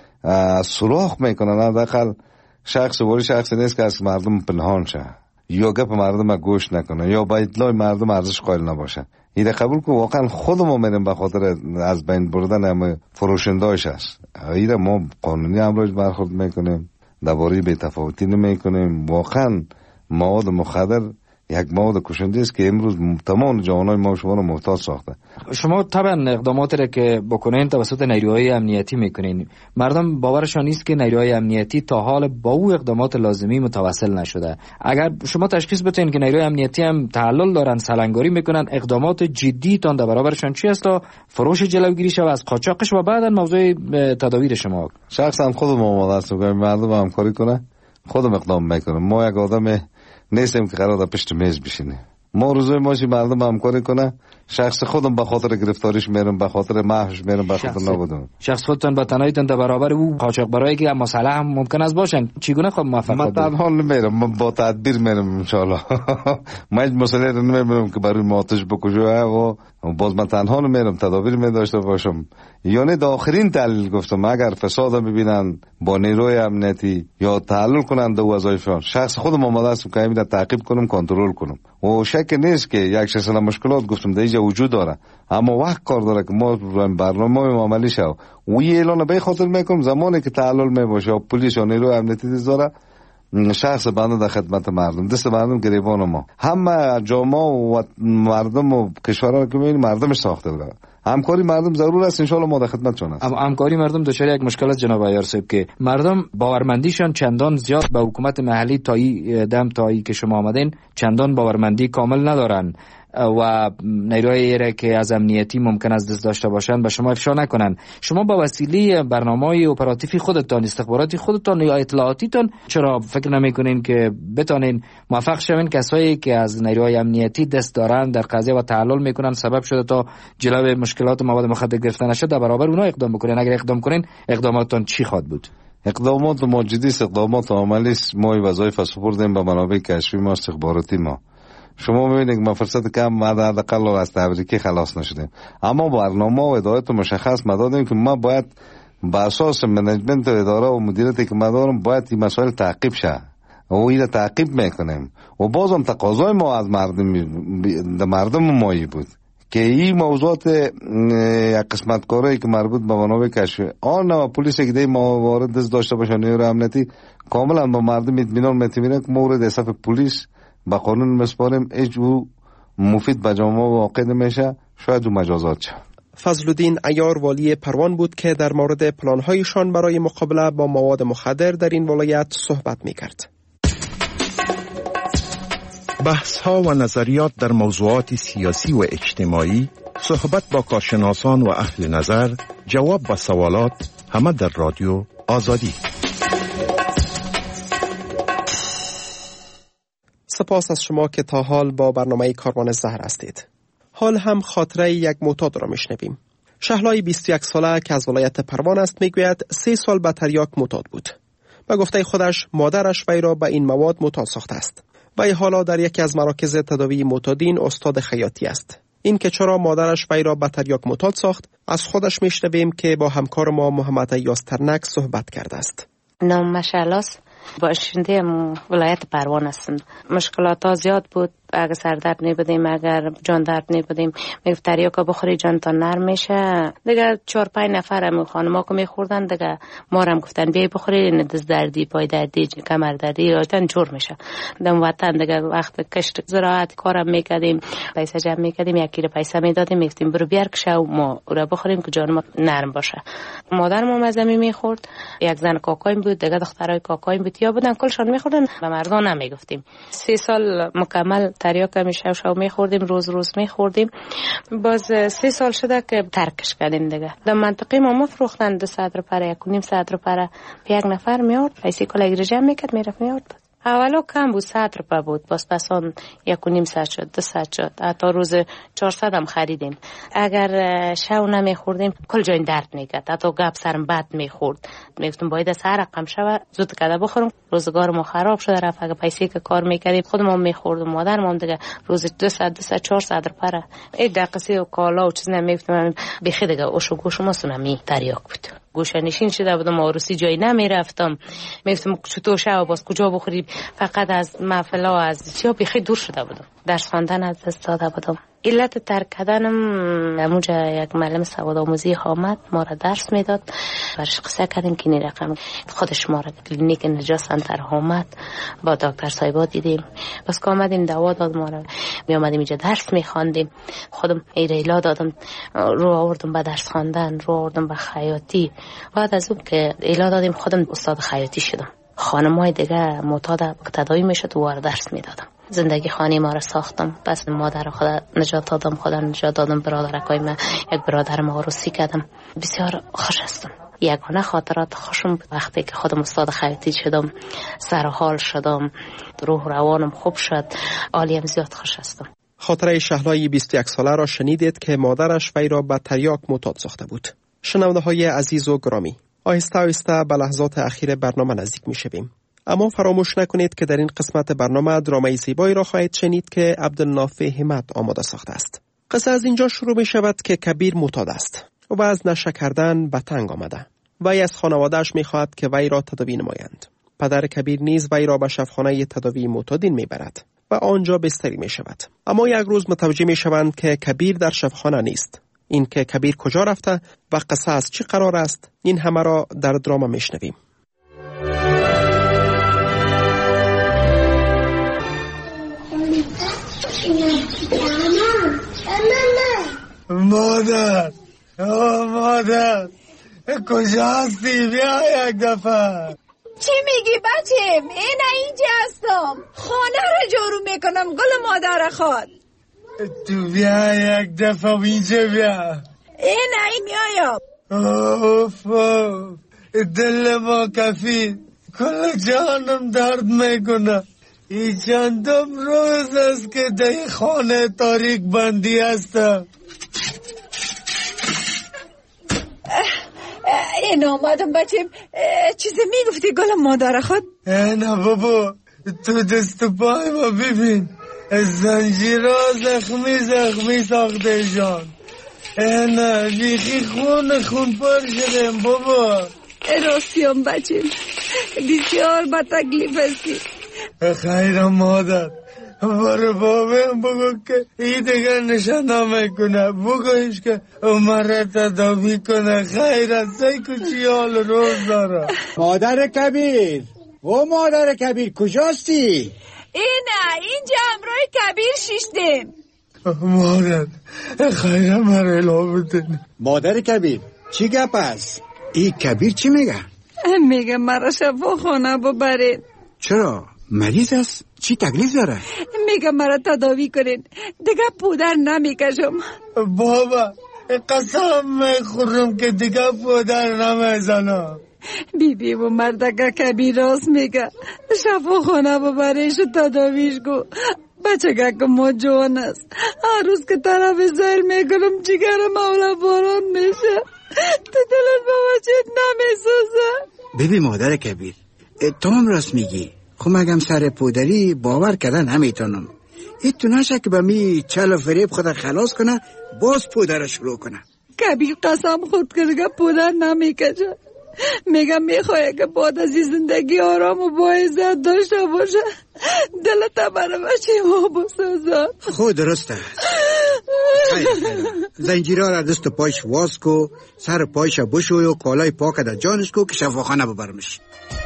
سراغ میکنن، حداقل شخص ولی شخصی نیست که از مردم پنهان شه یا گپ مردم گوش نکنه یا با اطلاع مردم ارزش قائل نباشه. این قبول که واقعا خودمون میریم به خاطر از بین بردن هم فروشندهاش است. این ما قانونی امروز برخورد میکنیم، درباره بی‌تفاوتی نمیکنیم. واقعا مواد مخدر یک مواد کشنده است که امروز تمام جوانای ما شما رو محتاج ساخته. شما طبعا اقداماتی را که بکنین توسط نیروهای امنیتی میکنین، مردم باورشان نیست که نیروهای امنیتی تا حال با او اقدامات لازمی متوسل نشده. اگر شما تشخیص بدین که نیروهای امنیتی هم تعلل دارن، سلنگاری میکنن، اقدامات جدی تان در برابرشان چی است تا فروش جلوگیری شود از قاچاقش و بعدا موضوع تداویر شما؟ شخصا خودم آماده هستم که مردم همکاری کنه، خودم اقدام میکنم. ما یک آدم نیستیم که قرار در پشت میز بشینه. ما روزای ماشی مردم همکاری کنه، شخص خودم به خاطر گرفتاریش میرم، به خاطر محوش میرم، به خاطر نبودم. شخص خودتان با تنهاییتان در برابر او قاچاق برای که مسئله هم ممکن است باشن، چگونه خود موفق من تنها نمیرم، من با تدبیر میرم ان شاء الله. من هیچ مسئله رو نمیبینم که برای آتش بکشه و باز من تنها نمیرم، تدابیر می داشته باشم. یعنی در آخرین تحلیل گفتم اگر فساد ببینن با نیروی امنیتی یا تعلل کنند وظایفشان، شخص خودم آماده هستم که همین تعقیب کنم، کنترل کنم. و شک نیست که یک سلسله مشکلات گفتم در اینجا وجود داره، اما وقت کار داره که ما برنامه عملی شو و یه اعلان به خاطر میکنم زمانی که تعلل می باشه و پلیس یا نیروی امنیتی داره شخص بنده در خدمت مردم، دست مردم گریبان ما، همه جامعه و مردم و کشورها که میبینیم مردمش ساخته بوده. همکاری مردم ضرور است، ان شاء الله ما در خدمتشون هستیم. اما همکاری مردم دچار یک مشکل است جناب عیار صاحب که مردم باورمندیشان چندان زیاد به حکومت محلی تایی دم تایی که شما آمدین چندان باورمندی کامل ندارن. و نیروهایی را که از امنیتی ممکن است دست داشته باشند به شما افشا نکنن. شما با وسیله برنامه‌های اپراتیوی خودتان، استخباراتی خودتان یا اطلاعاتیتان چرا فکر نمی‌کنین که بتونین موفق شوین کسایی که از نیروهای امنیتی دست دارن در قضیه و تعلل میکنن سبب شده تا جلوی مشکلات مواد مخدر گرفته نشه در برابر اونها اقدام بکنین؟ اگر اقدام کنین اقداماتتان چی خواهد بود؟ اقدامات موجودی است، اقدامات عملی است. ما وظایف سپردیم به منابع کشفی ما، استخباراتی ما. شما میبینید ما فرصت کم ما در حداقل از تبریکی خلاص نشدیم، اما برنامه و هدایت مشخص ما دادیم که ما باید با اساس منیجمنت و اداره و مدیریتی که ما دارم باید این مسائل تعقیب شه و اینو تعقیب میکنیم و بازم تقاضای ما از مردم مردم مایی بود که این موضوعات یک قسمت کاری که مربوط به منابع کشفی آن و پلیس که دی موارد دست داشته باشه نیروی امنیتی کاملا با مردم اطمینان میتونه که مورد حساب پلیس با قانون مسپاریم، هیچ او مفید به جامعه واقع نمیشه، شاید او مجازات شه. فضلالدین عیار والی پروان بود که در مورد پلان‌هایشان برای مقابله با مواد مخدر در این ولایت صحبت می‌کرد. بحث‌ها و نظریات در موضوعات سیاسی و اجتماعی، صحبت با کارشناسان و اهل نظر، جواب به سوالات، همه در رادیو آزادی. سپاس از شما که تا حال با برنامه کاروان زهر هستید. حال هم خاطره یک معتاد را میشنویم. شهلای بیست و یک ساله که از ولایت پروان است میگوید سه سال به تریاک معتاد بود. به گفته خودش مادرش وی را به این مواد معتاد ساخته است. وی حالا در یکی از مراکز تداوی معتادین استاد خیاطی است. این که چرا مادرش وی را به تریاک معتاد ساخت از خودش میشنویم که با همکار ما محمد ایاز ترنک صحبت کرده است. نام مشعلاست، باشنده ولایت پروان هستند. مشکلات ها زیاد بود. اگر سردرد نبودیم، اگر جان درد نبودیم، میگفت تریاکا بخوری جان تا نرم میشه. دیگه چهار پنج نفر هم خانما که میخوردن دیگه ما هم گفتن بیای بخوری، دست دردی، پای دردی، کمر دردی راشتن جور میشه. دم وطن دیگه وقت کشت زراعت کارم میکردیم، پیسه جمع میکردیم، یک کیلو پیسه میدادیم، میگفتیم برو بیار که شو ما اورا بخوریم که جان ما نرم باشه. مادرم مزمی میخورد، یک زن کاکایم بود، دیگه دخترای کاکایم بود یا بودن کلشون میخوردن، به مردان نمیگفتیم. سه سال مکمل تریاک میشه شو میخوردیم، روز روز میخوردیم. باز سه سال شده که ترکش کردیم دیگه. در منطقه ما مفروختن دو صدر پره، یک و نیم صدر پره یک نفر میارد، پیسی کلا جمع میکرد میرفت میارد. اولو کم بود، صد روپه بود، باز پسان یک و نیم صد شد، دو صد شد، حتی روز چهارصد هم خریدیم. اگر شو نمیخوردیم کل جای درد میکرد، حتی گپ سرم بد میخورد. میگفتم باید از هر رقم شوه زود کده بخورم، روزگار ما خراب شده رفت. اگر پیسی که کار میکردیم خودمون میخوردم، مادرم هم دیگه روز دو صد دو صد چهارصد روپه این دقیقه و کالا و چیز نمیگفتم، بخی دیگه اوشو گوش ما سونمی تریاک بود. گوشه نشین شده بودم، عروسی جایی نمی رفتم، میگفتم چطور شو باز کجا بخوری، فقط از محفلا از چیا بخی دور شده بودم. درس خواندن از دست داده بودم. علت ترک کردنم همونجا یک معلم سواد آموزی آمد ما را درس میداد، برش قصه کردیم که این رقم خودش ما را کلینیک نجات سنتر آمد، با دکتر صاحبا دیدیم، بس که آمدیم دوا داد، ما را می آمدیم اینجا درس می خواندیم. خودم ایریلا دادم، رو آوردم به درس خواندن، رو آوردم به خیاطی. بعد از اون که ایلا دادیم خودم استاد خیاطی شدم. خانم‌های دیگه معتاد تداوی میشد و وارد درس میدادم. زندگی خانه ما را ساختم، پس مادر خدا نجات دادم، خدا نجات دادم. برادرکای من، یک برادر ما عروسی کردم. بسیار خوش هستم. یگانه خاطرات خوشم بود وقتی که خودم استاد خیاطی شدم، سر حال شدم، روح روانم خوب شد، عالیم زیاد خوش هستم. خاطره شهلای بیست و یک ساله را شنیدید که مادرش وی را به تریاک معتاد ساخته بود. شنونده های عزیز و گرامی، آهسته آهسته به لحظات اخیر برنامه نزدیک می شویم. اما فراموش نکنید که در این قسمت برنامه درامای زیبایی را خواهید شنید که عبدالنافع همت آماده ساخته است. قصه از اینجا شروع می شود که کبیر معتاد است و از نشه کردن به تنگ آمده. وی از خانواده‌اش می خواهد که وی را تداوی نمایند. پدر کبیر نیز وی را به شفاخانه تداوی معتادین می برد و آنجا بستری می شود. اما یک روز متوجه می شوند که کبیر در شفاخانه نیست. این که کبیر کجا رفته و قصه از چی قرار است، این همه را در دراما می شنویم. مادر، آه مادر، کجا هستی؟ بیا یک دفعه. چی میگی بچم؟ این اینجا هستم، خانه را جارو میکنم. گل مادر خواد. تو بیا یک دفعه اینجا بیا. این این میایم. اوف اوف دل ما کفید، کل جانم درد میکنه. این چندم روز است که در خانه تاریک بندی هستم. این آمدم بچیم. چیزی میگفتی گل مادر خود؟ نه بابا، تو دست پای ما ببین، زنجیرها زخمی زخمی ساخته جان. نه بیخی خون خون پر شدیم بابا. راستیم بچیم، بسیار با تکلیف هستی. خیرم مادر، برو بابیم بگو که ای دیگر نشانه میکنه، بگویش که عمره تداوی کنه. خیر است، ای کچی حال روز داره. مادر کبیر، او مادر کبیر کجاستی؟ اینه اینجا امروی کبیر شیشتیم. مادر خیرم مرا اله بدن. مادر کبیر چی گپ است؟ ای کبیر چی میگه؟ میگه مرا شفا خانه ببرید. چرا؟ مریض است؟ چی تکلیف داره؟ میگه مرا تداوی کنین، دیگه پودر نمیکشم. بابا قسم میخورم که دیگه پودر نمیزنم. بی بی و مردگه کبیر راست میگه، شفا خانه ببریش و تداویش گو. بچه که ما جوان است، هر روز که طرف زیر میکنم جگر مولا باران میشه، تو دلت با وجهت نمیسوزه. ببین مادر کبیر، تو هم راست میگی. خب مگم سر پودری باور کردن نمیتونم. ایتو نشه که با می چل و فریب خود خلاص کنه باز پودر شروع کنه. کبیر قسم خود که پودر نمیکشه. میگم میخواه که بعد از زندگی آرام و با عزت داشته باشه، دلت برای بچه ما بسازد. خود درسته. زنجیرها را دست و پایش واز کو، سر پایش بشوی و کالای پاک در جانش کو که شفاخانه ببرمش.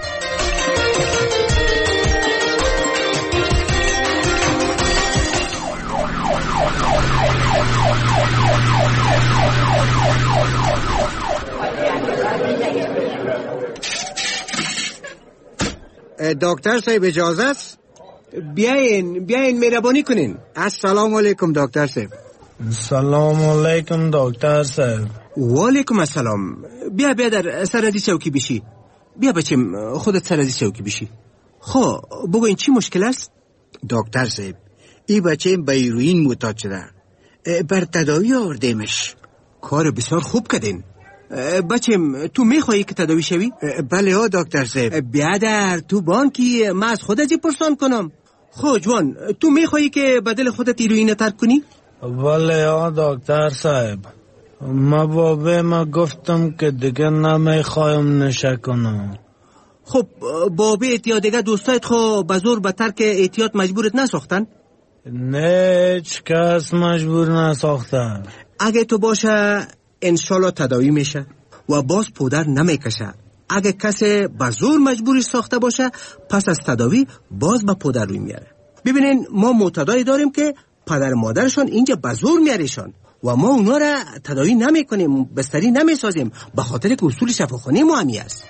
دکتر صاحب اجازه است؟ بیاین بیاین مهربانی کنین. السلام علیکم دکتر صاحب. سلام علیکم دکتر صاحب. و علیکم السلام. بیا بیا در سر از چوکی بشی. بیا بچم خودت سر از چوکی بشی. خب بگو این چی مشکل است؟ دکتر صاحب این بچه به هیروئین معتاد شده، بر تداوی آوردیمش. کار بسیار خوب کردین. بچم تو میخوایی که تداوی شوی؟ بله ها دکتر صاحب. بیادر تو بانکی ما از خودت پرسان کنم. خب جوان تو میخوایی که بدل خودت هیروئین ترک کنی؟ بله ها دکتر صاحب، ما بابه ما گفتم که دیگه نمیخوایم نشه کنم. خب بابه یا دیگه دوستایت خو بزور به ترک احتیاط مجبورت نساختن؟ نه هیچ کس مجبور نساختن. اگه تو باشه انشالله تداوی میشه و باز پودر نمیکشه. اگه کسی بزور مجبورش ساخته باشه پس از تداوی باز به پودر روی میاره. ببینین ما معتادای داریم که پدر مادرشان اینجا بزور میاریشان و ما اونا را تداوی نمی کنیم، بستری نمی سازیم، به خاطر که اصول شفاخانه ما همی است.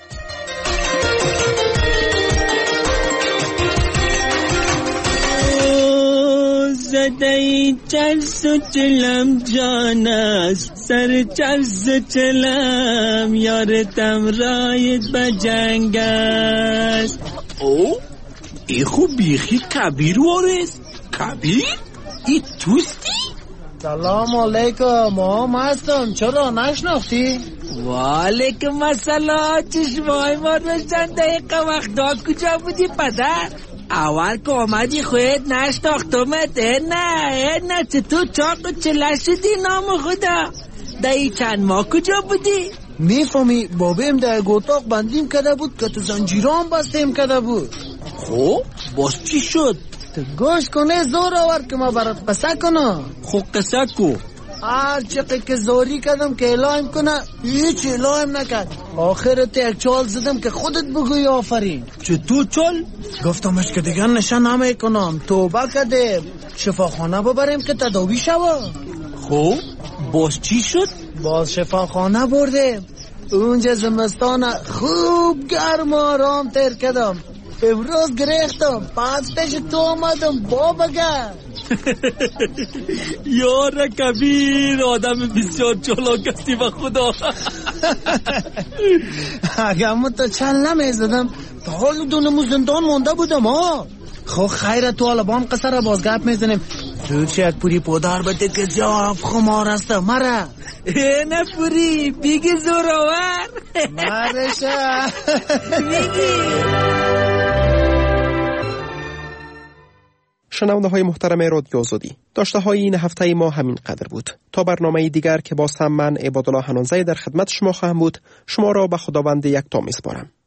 زدهی چرس و چلم جان است، سر چرس و چلم یارتم رایت بجنگ است. او ای خوب بیخی کبیر وارست. کبیر؟ ای توستی؟ سلام علیکم، ما هم هستم، چرا نشناختی؟ و علیکم السلام. چشمای ما روشن دقیقه وقتا کجا بودی پدر؟ اول که آمدی خودت نشناختمت. نه نه چطور چاق و چله شدی نام خدا؟ دایی چند ماه کجا بودی؟ میفهمی بابیم در گوتاق بندیم کرده بود که تو زنجیران بستیم کرده بود. خب باز چی شد؟ تو گوش کنه زور آور که ما برات قصه کنم. خب قصه کو. هر چقدر که زوری کردم که اعلام کنه هیچ اعلام نکرد. آخرت یک چال زدم که خودت بگوی آفرین. چطور چال؟ گفتمش که دیگر نشان نمی کنم، توبه کرده شفاخانه ببریم که تداوی شوه. خب باز چی شد؟ باز شفاخانه برده. اونجا زمستان خوب گرم و آرام تیر کردم. امروز گریختم، پس پیش تو آمدم بابا گر. یار کبیر آدم بسیار چالاک هستی و خدا. اگه من تا چند نمیزدم تا حال دونمو زندان مونده بودم ها. خب خیره تو حالا با هم قصه را بازگپ میزنیم. زود شد پوری پودار بده که جواب خمار است مرا. نه پوری بیگی زوراور مرشا بیگی. شنونده های محترم رادیو آزادی، داشته های این هفته ما همین قدر بود. تا برنامه دیگر که باز هم من عبادالله حنانزی در خدمت شما خواهم بود، شما را به خداوند یکتا میسپارم.